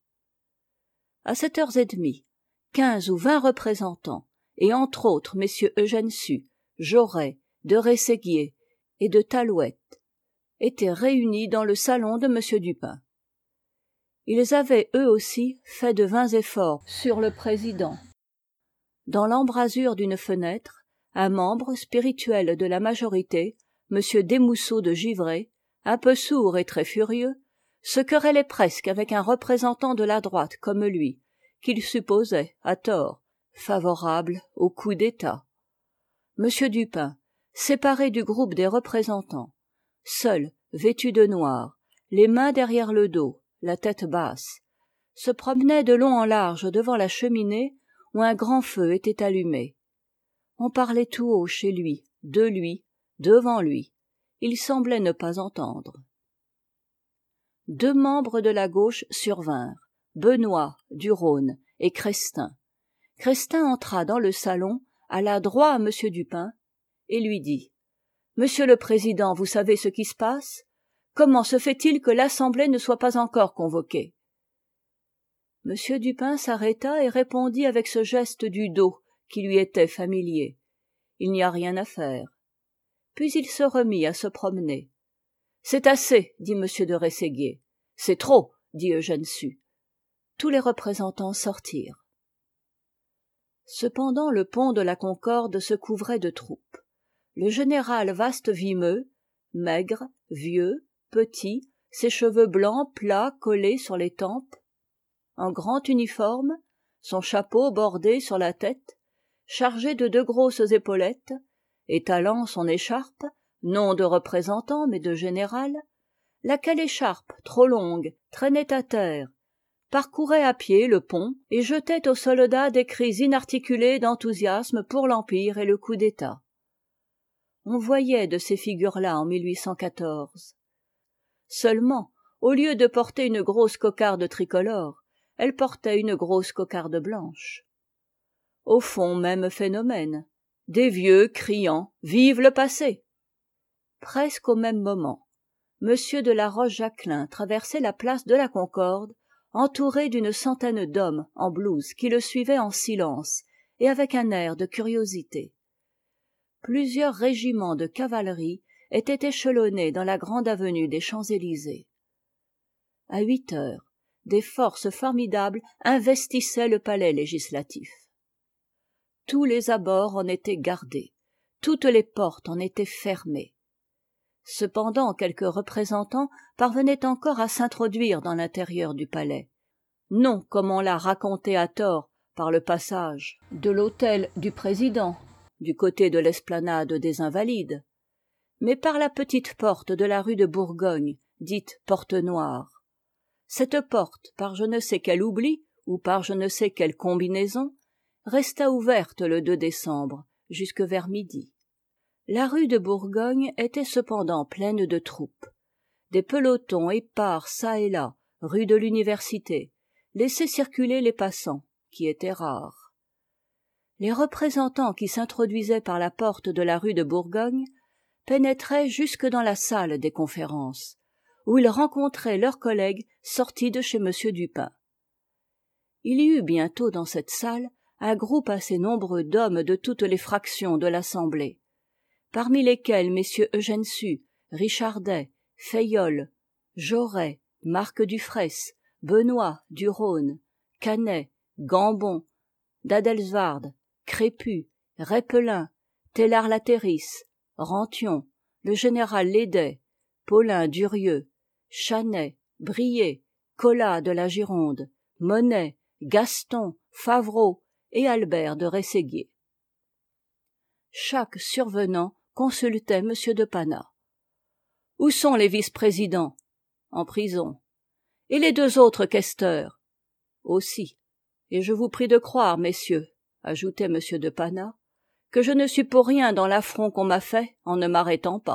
À sept heures et demie, quinze ou vingt représentants, et entre autres messieurs Eugène Sue, Jaurès, de Rességuier et de Talouette, étaient réunis dans le salon de M. Dupin. Ils avaient eux aussi fait de vains efforts sur le président. Dans l'embrasure d'une fenêtre, un membre spirituel de la majorité, M. Desmousseaux de Givray, un peu sourd et très furieux, se querellait presque avec un représentant de la droite comme lui, qu'il supposait, à tort, favorable au coup d'État. M. Dupin, séparé du groupe des représentants, seul, vêtu de noir, les mains derrière le dos, la tête basse, se promenait de long en large devant la cheminée où un grand feu était allumé. On parlait tout haut chez lui, de lui, devant lui. Il semblait ne pas entendre. Deux membres de la gauche survinrent, Benoît, du Rhône, et Crestin. Crestin entra dans le salon, alla droit à M. Dupin, et lui dit « Monsieur le Président, vous savez ce qui se passe? Comment se fait-il que l'Assemblée ne soit pas encore convoquée ?» M. Dupin s'arrêta et répondit avec ce geste du dos qui lui était familier. Il n'y a rien à faire. Puis il se remit à se promener. C'est assez, dit M. de Rességuier. C'est trop, dit Eugène Sue. Tous les représentants sortirent. Cependant le pont de la Concorde se couvrait de troupes. Le général Vaste-Vimeux, maigre, vieux, petit, ses cheveux blancs plats collés sur les tempes, en grand uniforme, son chapeau bordé sur la tête, chargé de deux grosses épaulettes, étalant son écharpe, non de représentant mais de général, laquelle écharpe, trop longue, traînait à terre, parcourait à pied le pont et jetait aux soldats des cris inarticulés d'enthousiasme pour l'Empire et le coup d'État. On voyait de ces figures-là en mille huit cent quatorze. Seulement, au lieu de porter une grosse cocarde tricolore, elle portait une grosse cocarde blanche. Au fond, même phénomène. Des vieux criant « Vive le passé !» Presque au même moment, M. de la Roche-Jacquelin traversait la place de la Concorde, entouré d'une centaine d'hommes en blouse qui le suivaient en silence et avec un air de curiosité. Plusieurs régiments de cavalerie étaient échelonnés dans la grande avenue des Champs-Élysées. À huit heures, des forces formidables investissaient le palais législatif. Tous les abords en étaient gardés, toutes les portes en étaient fermées. Cependant, quelques représentants parvenaient encore à s'introduire dans l'intérieur du palais, non comme on l'a raconté à tort par le passage de l'hôtel du président, du côté de l'esplanade des Invalides, mais par la petite porte de la rue de Bourgogne, dite porte noire. Cette porte, par je ne sais quel oubli, ou par je ne sais quelle combinaison, resta ouverte le deux décembre, jusque vers midi. La rue de Bourgogne était cependant pleine de troupes. Des pelotons épars çà et là, rue de l'Université, laissaient circuler les passants, qui étaient rares. Les représentants qui s'introduisaient par la porte de la rue de Bourgogne pénétraient jusque dans la salle des conférences, où ils rencontraient leurs collègues sortis de chez M. Dupin. Il y eut bientôt dans cette salle un groupe assez nombreux d'hommes de toutes les fractions de l'Assemblée, parmi lesquels messieurs Eugène Sue, Richardet, Fayolle, Jaurès, Marc Dufraisse, Benoît du Rhône, Canet, Gambon, d'Adelsward, Crépu, Repelin, Télard-Latéris, Rantion, le général Lédet, Paulin Durieux, Chanet, Brier, Collat de la Gironde, Monet, Gaston, Favreau et Albert de Rességuier. Chaque survenant consultait M. de Panat. « Où sont les vice-présidents ?»« En prison. »« Et les deux autres questeurs ?»« Aussi. Et je vous prie de croire, messieurs, ajoutait M. de Panat, que je ne suis pour rien dans l'affront qu'on m'a fait en ne m'arrêtant pas. »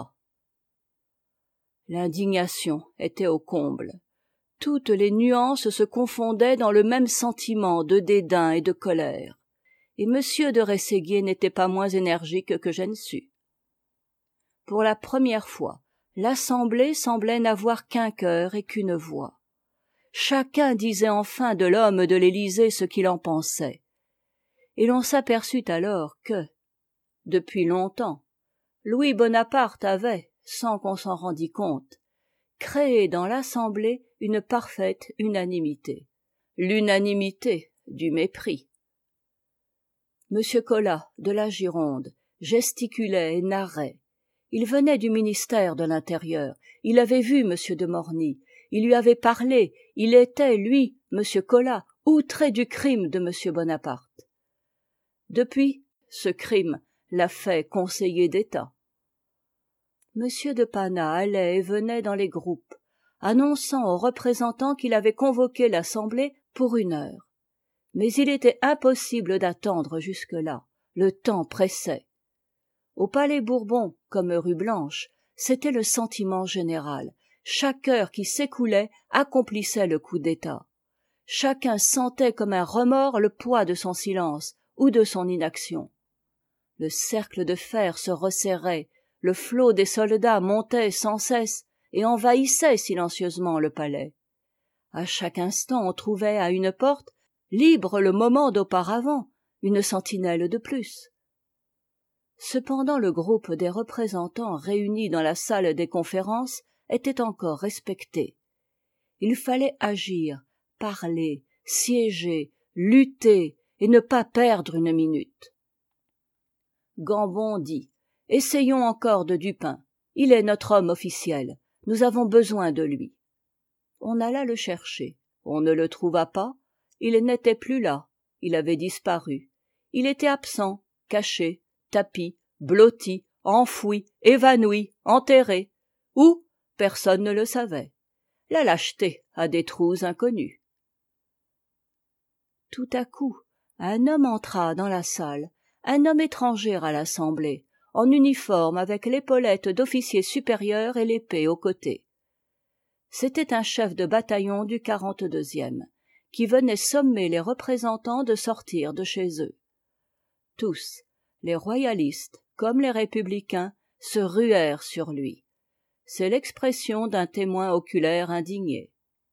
L'indignation était au comble. Toutes les nuances se confondaient dans le même sentiment de dédain et de colère, et M. de Rességuier n'était pas moins énergique qu'Eugène Sue. Pour la première fois, l'Assemblée semblait n'avoir qu'un cœur et qu'une voix. Chacun disait enfin de l'homme de l'Élysée ce qu'il en pensait, et l'on s'aperçut alors que, depuis longtemps, Louis Bonaparte avait, sans qu'on s'en rendît compte, créé dans l'Assemblée une parfaite unanimité, l'unanimité du mépris. M. Collat, de la Gironde, gesticulait et narrait. Il venait du ministère de l'Intérieur, il avait vu M. de Morny, il lui avait parlé, il était, lui, M. Collat, outré du crime de M. Bonaparte. Depuis, ce crime l'a fait conseiller d'État. M. de Panat allait et venait dans les groupes, annonçant aux représentants qu'il avait convoqué l'Assemblée pour une heure. Mais il était impossible d'attendre jusque-là. Le temps pressait. Au Palais Bourbon, comme rue Blanche, c'était le sentiment général. Chaque heure qui s'écoulait accomplissait le coup d'État. Chacun sentait comme un remords le poids de son silence ou de son inaction. Le cercle de fer se resserrait, le flot des soldats montait sans cesse et envahissait silencieusement le palais. À chaque instant on trouvait à une porte, libre le moment d'auparavant, une sentinelle de plus. Cependant le groupe des représentants réunis dans la salle des conférences était encore respecté. Il fallait agir, parler, siéger, lutter et ne pas perdre une minute. Gambon dit « Essayons encore de Dupin. Il est notre homme officiel. Nous avons besoin de lui. » On alla le chercher. On ne le trouva pas. Il n'était plus là. Il avait disparu. Il était absent, caché, tapi, blotti, enfoui, évanoui, enterré. Où? Personne ne le savait. La lâcheté a des trous inconnus. Tout à coup, un homme entra dans la salle, un homme étranger à l'Assemblée, en uniforme avec l'épaulette d'officier supérieur et l'épée au côté. C'était un chef de bataillon du quarante-deuxième, qui venait sommer les représentants de sortir de chez eux. Tous, les royalistes comme les républicains, se ruèrent sur lui. C'est l'expression d'un témoin oculaire indigné.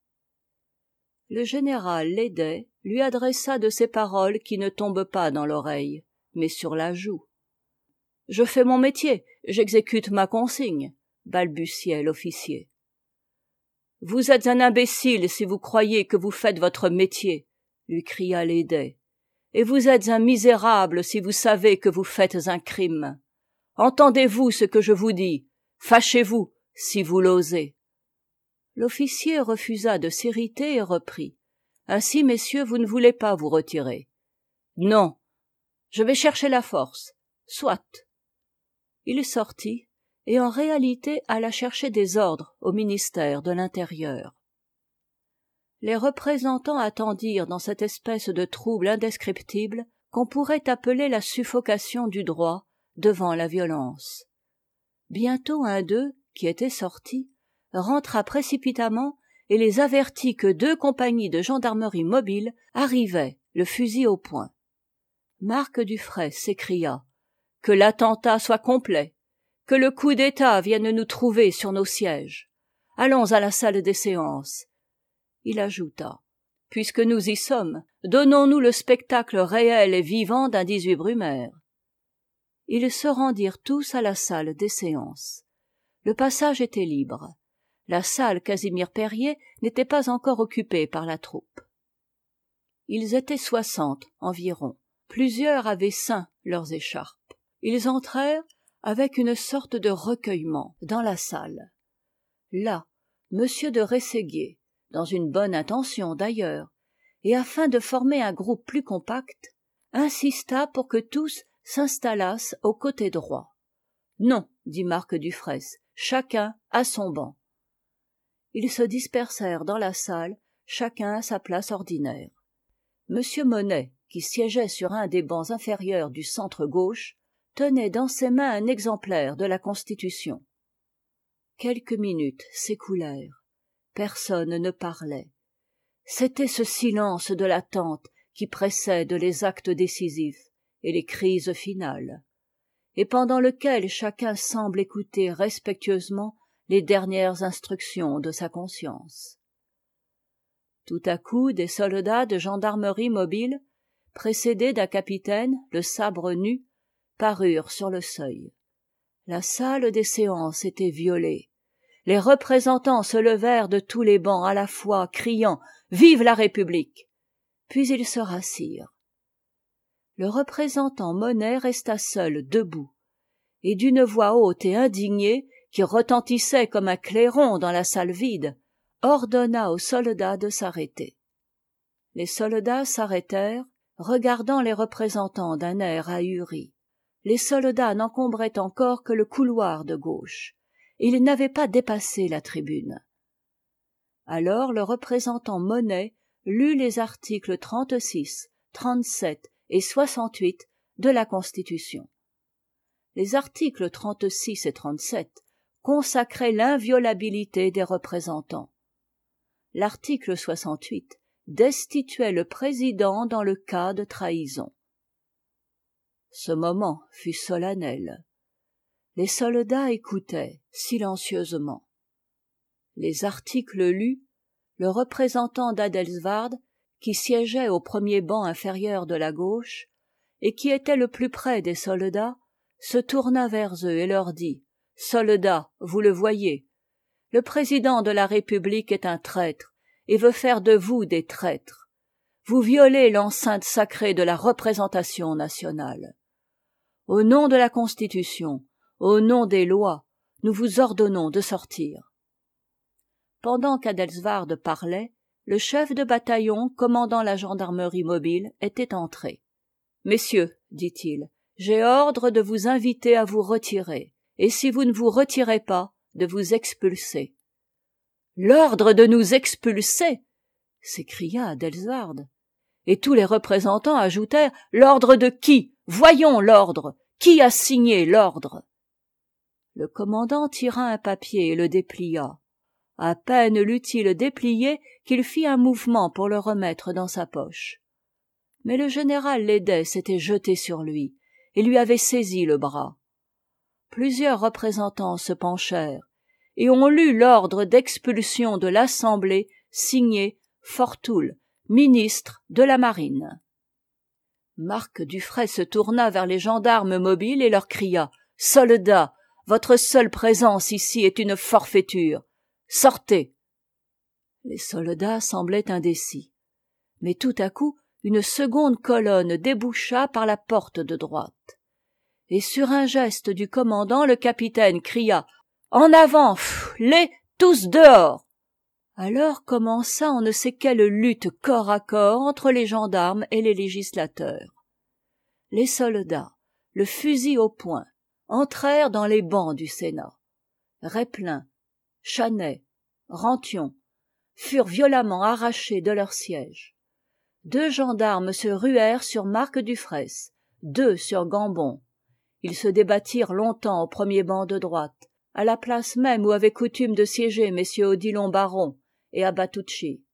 Le général Lédet lui adressa de ces paroles qui ne tombent pas dans l'oreille, mais sur la joue. « Je fais mon métier, j'exécute ma consigne, » balbutiait l'officier. « Vous êtes un imbécile si vous croyez que vous faites votre métier, » lui cria Lédet. « Et vous êtes un misérable si vous savez que vous faites un crime. Entendez-vous ce que je vous dis? Fâchez-vous si vous l'osez. » L'officier refusa de s'irriter et reprit. « Ainsi, messieurs, vous ne voulez pas vous retirer. »« Non, je vais chercher la force. »« Soit. » Il sortit et en réalité alla chercher des ordres au ministère de l'Intérieur. Les représentants attendirent dans cette espèce de trouble indescriptible qu'on pourrait appeler la suffocation du droit devant la violence. Bientôt un d'eux, qui était sorti, rentra précipitamment et les avertit que deux compagnies de gendarmerie mobile arrivaient, le fusil au poing. Marc Dufraisse s'écria « Que l'attentat soit complet, que le coup d'État vienne nous trouver sur nos sièges. Allons à la salle des séances. » Il ajouta « Puisque nous y sommes, donnons-nous le spectacle réel et vivant d'un dix-huit Brumaire. » Ils se rendirent tous à la salle des séances. Le passage était libre. La salle Casimir-Perier n'était pas encore occupée par la troupe. Ils étaient soixante environ. Plusieurs avaient ceint leurs écharpes. Ils entrèrent avec une sorte de recueillement dans la salle. Là, Monsieur de Rességuier, dans une bonne intention d'ailleurs, et afin de former un groupe plus compact, insista pour que tous s'installassent au côté droit. « Non, » dit Marc Dufraisse, « chacun à son banc. » Ils se dispersèrent dans la salle, chacun à sa place ordinaire. Monsieur Monet, qui siégeait sur un des bancs inférieurs du centre gauche, tenait dans ses mains un exemplaire de la Constitution. Quelques minutes s'écoulèrent. Personne ne parlait. C'était ce silence de l'attente qui précède les actes décisifs et les crises finales, et pendant lequel chacun semble écouter respectueusement les dernières instructions de sa conscience. Tout à coup, des soldats de gendarmerie mobile, précédés d'un capitaine, le sabre nu, parurent sur le seuil. La salle des séances était violée. Les représentants se levèrent de tous les bancs à la fois, criant « Vive la République !» Puis ils se rassirent. Le représentant Monet resta seul, debout, et d'une voix haute et indignée, qui retentissait comme un clairon dans la salle vide, ordonna aux soldats de s'arrêter. Les soldats s'arrêtèrent, regardant les représentants d'un air ahuri. Les soldats n'encombraient encore que le couloir de gauche, et ils n'avaient pas dépassé la tribune. Alors le représentant Monet lut les articles trente-six, trente-sept et soixante-huit de la Constitution. Les articles trente-six et trente-sept consacraient l'inviolabilité des représentants. L'article soixante-huit destituait le président dans le cas de trahison. Ce moment fut solennel. Les soldats écoutaient silencieusement. Les articles lus, le représentant d'Adelswärd, qui siégeait au premier banc inférieur de la gauche, et qui était le plus près des soldats, se tourna vers eux et leur dit « Soldats, vous le voyez, le président de la République est un traître et veut faire de vous des traîtres. Vous violez l'enceinte sacrée de la représentation nationale. Au nom de la Constitution, au nom des lois, nous vous ordonnons de sortir. » Pendant qu'Adelswärd parlait, le chef de bataillon commandant la gendarmerie mobile était entré. « Messieurs, dit-il, j'ai ordre de vous inviter à vous retirer, et si vous ne vous retirez pas, de vous expulser. »« L'ordre de nous expulser !» s'écria Adelswärd. Et tous les représentants ajoutèrent « L'ordre de qui ? Voyons l'ordre ! Qui a signé l'ordre ?» Le commandant tira un papier et le déplia. À peine l'eut-il déplié qu'il fit un mouvement pour le remettre dans sa poche. Mais le général Lédet s'était jeté sur lui et lui avait saisi le bras. Plusieurs représentants se penchèrent et on lut l'ordre d'expulsion de l'Assemblée signé Fortoul, ministre de la Marine. Marc Dufray se tourna vers les gendarmes mobiles et leur cria « Soldats, votre seule présence ici est une forfaiture. Sortez !» Les soldats semblaient indécis. Mais tout à coup, une seconde colonne déboucha par la porte de droite. Et sur un geste du commandant, le capitaine cria « En avant, pff, les, tous dehors !» Alors commença on ne sait quelle lutte corps à corps entre les gendarmes et les législateurs. Les soldats, le fusil au poing, entrèrent dans les bancs du Sénat. Replin, Chanet, Rantion furent violemment arrachés de leurs sièges. Deux gendarmes se ruèrent sur Marc Dufraisse, deux sur Gambon. Ils se débattirent longtemps au premier banc de droite, à la place même où avaient coutume de siéger messieurs Odilon Baron et Abatucci.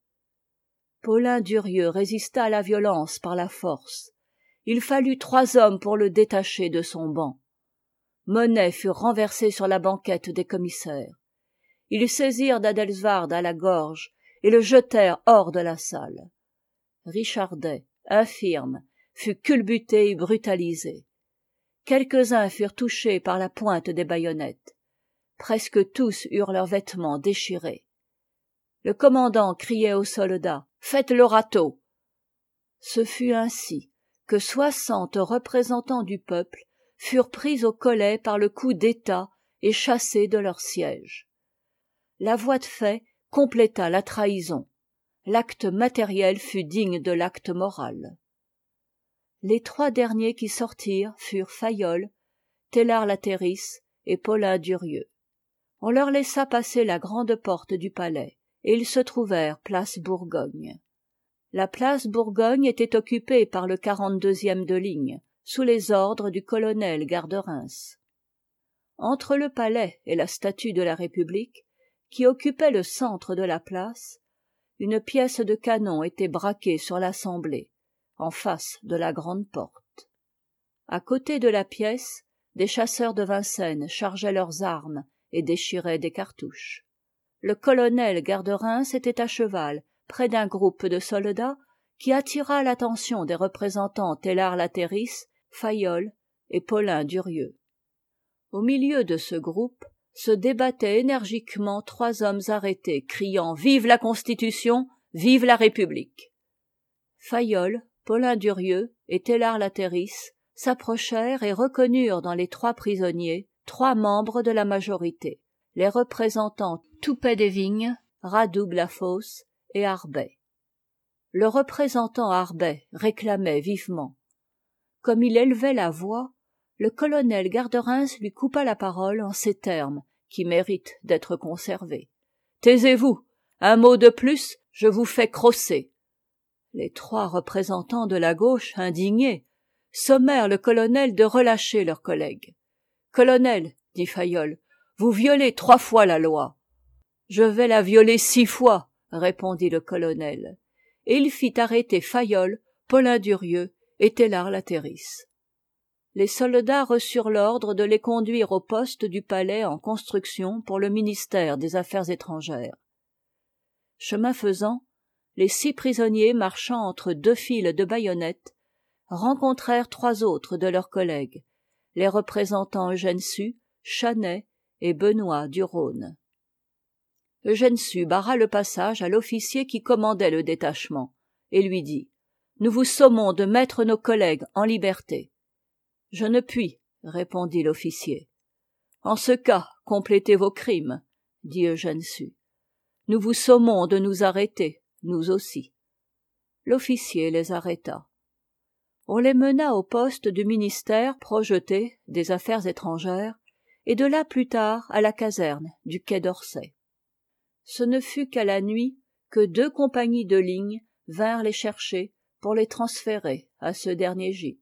Paulin Durieux résista à la violence par la force. Il fallut trois hommes pour le détacher de son banc. Monet fut renversé sur la banquette des commissaires. Ils saisirent d'Adelswärd à la gorge et le jetèrent hors de la salle. Richardet, infirme, fut culbuté et brutalisé. Quelques-uns furent touchés par la pointe des baïonnettes. Presque tous eurent leurs vêtements déchirés. Le commandant criait aux soldats « Faites le râteau !» Ce fut ainsi que soixante représentants du peuple furent pris au collet par le coup d'État et chassés de leur siège. La voie de fait compléta la trahison. L'acte matériel fut digne de l'acte moral. Les trois derniers qui sortirent furent Fayolle, Télard-Latéris et Paulin Durieux. On leur laissa passer la grande porte du palais, et ils se trouvèrent place Bourgogne. La place Bourgogne était occupée par le quarante-deuxième de ligne, sous les ordres du colonel Garderens. Entre le palais et la statue de la République, qui occupait le centre de la place, une pièce de canon était braquée sur l'Assemblée, en face de la grande porte. À côté de la pièce, des chasseurs de Vincennes chargeaient leurs armes et déchiraient des cartouches. Le colonel Garderens était à cheval, près d'un groupe de soldats, qui attira l'attention des représentants Télard-Latéris, Fayolle et Paulin Durieux. Au milieu de ce groupe se débattaient énergiquement trois hommes arrêtés, criant « Vive la Constitution, vive la République !» Fayolle, Paulin Durieux et Télard-Latéris s'approchèrent et reconnurent dans les trois prisonniers trois membres de la majorité, les représentants Toupet-des-Vignes, Radoub-la-Fosse et Arbet. Le représentant Harbet réclamait vivement. Comme il élevait la voix, le colonel Garderens lui coupa la parole en ces termes qui méritent d'être conservés. « Taisez-vous, un mot de plus, je vous fais crosser. » Les trois représentants de la gauche, indignés, sommèrent le colonel de relâcher leur collègue. « Colonel, dit Fayolle, vous violez trois fois la loi. »« Je vais la violer six fois, » répondit le colonel. Et il fit arrêter Fayolle, Paulin Durieux et Télard Latéris. Les soldats reçurent l'ordre de les conduire au poste du palais en construction pour le ministère des Affaires étrangères. Chemin faisant, les six prisonniers marchant entre deux files de baïonnettes rencontrèrent trois autres de leurs collègues, les représentants Eugène Sue, Chanet et Benoît du Rhône. Eugène Sue barra le passage à l'officier qui commandait le détachement et lui dit « Nous vous sommons de mettre nos collègues en liberté. » « Je ne puis, » répondit l'officier. « En ce cas, complétez vos crimes, » dit Eugène Sue. « Nous vous sommons de nous arrêter, nous aussi. » L'officier les arrêta. On les mena au poste du ministère projeté des Affaires étrangères et de là plus tard à la caserne du Quai d'Orsay. Ce ne fut qu'à la nuit que deux compagnies de ligne vinrent les chercher pour les transférer à ce dernier gîte.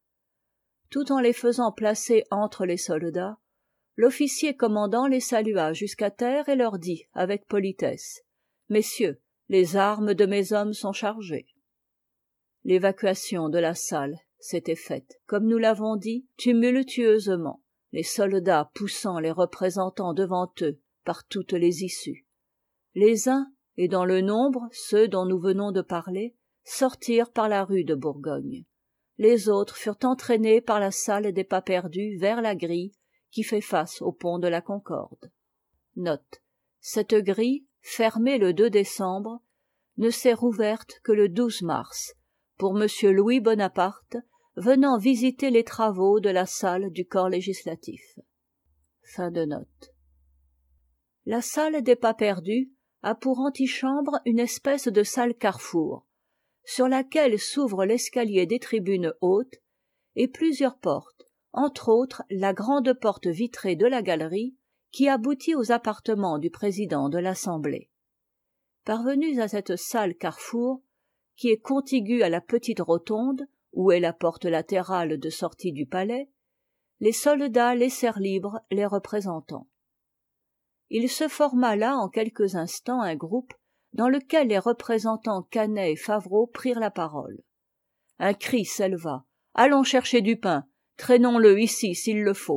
Tout en les faisant placer entre les soldats, l'officier commandant les salua jusqu'à terre et leur dit avec politesse « Messieurs, les armes de mes hommes sont chargées. » L'évacuation de la salle s'était faite, comme nous l'avons dit, tumultueusement, les soldats poussant les représentants devant eux par toutes les issues. Les uns, et dans le nombre ceux dont nous venons de parler, sortirent par la rue de Bourgogne. Les autres furent entraînés par la salle des Pas-Perdus vers la grille qui fait face au pont de la Concorde. Note. Cette grille, fermée le deux décembre, ne s'est rouverte que le douze mars, pour Monsieur Louis Bonaparte, venant visiter les travaux de la salle du corps législatif. Fin de note. La salle des Pas-Perdus a pour antichambre une espèce de salle carrefour, sur laquelle s'ouvre l'escalier des tribunes hautes et plusieurs portes, entre autres la grande porte vitrée de la galerie qui aboutit aux appartements du président de l'Assemblée. Parvenus à cette salle carrefour, qui est contiguë à la petite rotonde où est la porte latérale de sortie du palais, les soldats laissèrent libres les représentants. Il se forma là en quelques instants un groupe dans lequel les représentants Canet et Favreau prirent la parole. Un cri s'éleva. « Allons chercher du pain, traînons-le ici s'il le faut. »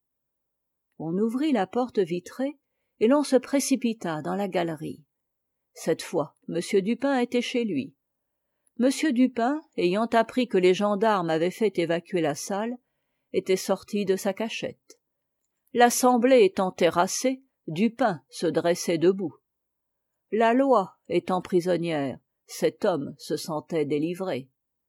On ouvrit la porte vitrée et l'on se précipita dans la galerie. Cette fois, M. Dupin était chez lui. M. Dupin, ayant appris que les gendarmes avaient fait évacuer la salle, était sorti de sa cachette. L'Assemblée étant terrassée, Dupin se dressait debout. La loi étant prisonnière, cet homme se sentait délivré.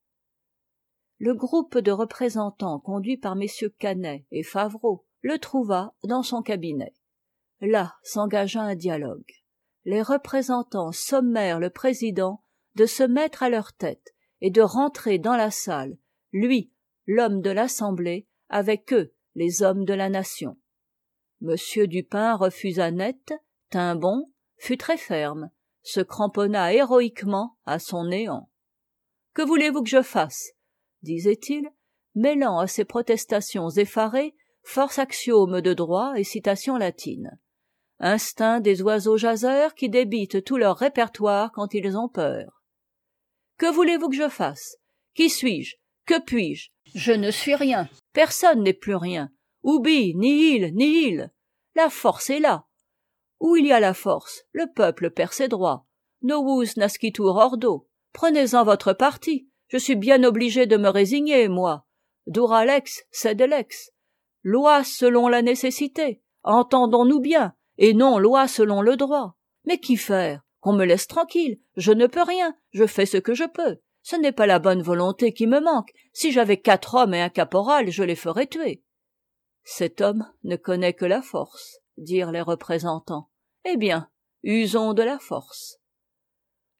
Le groupe de représentants conduit par messieurs Canet et Favreau le trouva dans son cabinet. Là s'engagea un dialogue. Les représentants sommèrent le président de se mettre à leur tête et de rentrer dans la salle, lui, l'homme de l'Assemblée, avec eux, les hommes de la nation. Monsieur Dupin refusa net, tint bon, fut très ferme, se cramponna héroïquement à son néant. « Que voulez-vous que je fasse ?» disait-il, mêlant à ses protestations effarées force axiomes de droit et citations latines. Instinct des oiseaux jaseurs qui débitent tout leur répertoire quand ils ont peur. « Que voulez-vous que je fasse ? Qui suis-je ? Que puis-je ? Je ne suis rien. Personne n'est plus rien. Ubi, nihil, nihil. La force est là. Où il y a la force, le peuple perd ses droits. Novus nascitur ordo. Prenez-en votre parti. Je suis bien obligé de me résigner, moi. Dura lex, sed lex. Loi selon la nécessité. Entendons-nous bien. Et non loi selon le droit. Mais qu'y faire ? Qu'on me laisse tranquille. Je ne peux rien. Je fais ce que je peux. Ce n'est pas la bonne volonté qui me manque. Si j'avais quatre hommes et un caporal, je les ferais tuer. Cet homme ne connaît que la force, dirent les représentants. Eh bien, usons de la force.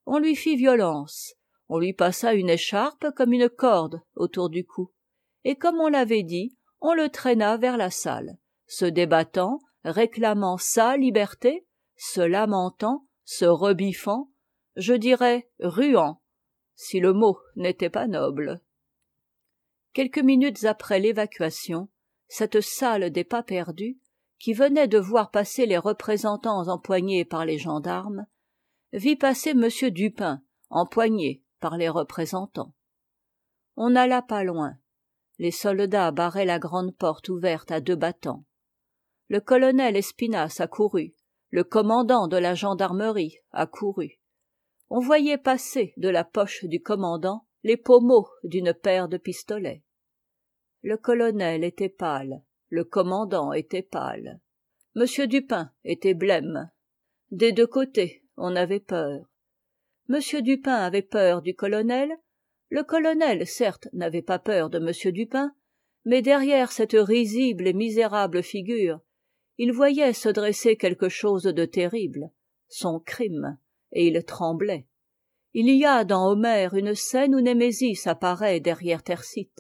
On lui fit violence, on lui passa une écharpe comme une corde autour du cou, et comme on l'avait dit, on le traîna vers la salle, se débattant, réclamant sa liberté, se lamentant, se rebiffant, je dirais ruant, si le mot n'était pas noble. Quelques minutes après l'évacuation, cette salle des pas-perdus, qui venait de voir passer les représentants empoignés par les gendarmes, vit passer M. Dupin, empoigné par les représentants. On n'alla pas loin. Les soldats barraient la grande porte ouverte à deux battants. Le colonel Espinasse accourut, le commandant de la gendarmerie accourut. On voyait passer de la poche du commandant les pommeaux d'une paire de pistolets. Le colonel était pâle, le commandant était pâle. M. Dupin était blême. Des deux côtés, on avait peur. M. Dupin avait peur du colonel. Le colonel, certes, n'avait pas peur de M. Dupin, mais derrière cette risible et misérable figure, il voyait se dresser quelque chose de terrible, son crime, et il tremblait. Il y a dans Homère une scène où Némésis apparaît derrière Thersites.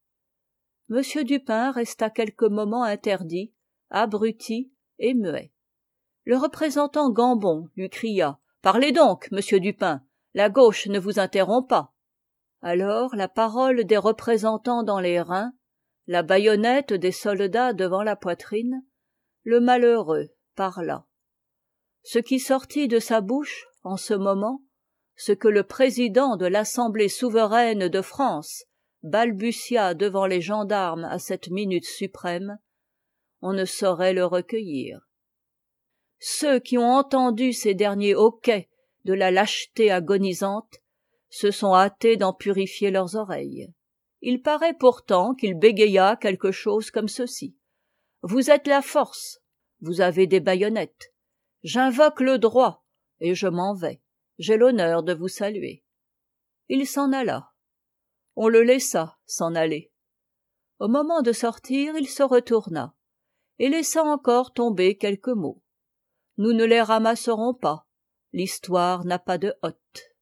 M. Dupin resta quelques moments interdit, abruti et muet. Le représentant Gambon lui cria « Parlez donc, monsieur Dupin, la gauche ne vous interrompt pas ». Alors la parole des représentants dans les reins, la baïonnette des soldats devant la poitrine, le malheureux parla. Ce qui sortit de sa bouche, en ce moment, ce que le président de l'Assemblée souveraine de France balbutia devant les gendarmes à cette minute suprême, on ne saurait le recueillir. Ceux qui ont entendu ces derniers hoquets de la lâcheté agonisante se sont hâtés d'en purifier leurs oreilles. Il paraît pourtant qu'il bégaya quelque chose comme ceci. « Vous êtes la force, vous avez des baïonnettes. J'invoque le droit, et je m'en vais. J'ai l'honneur de vous saluer. » Il s'en alla. On le laissa s'en aller. Au moment de sortir, il se retourna, et laissa encore tomber quelques mots. Nous ne les ramasserons pas. L'histoire n'a pas de hôte.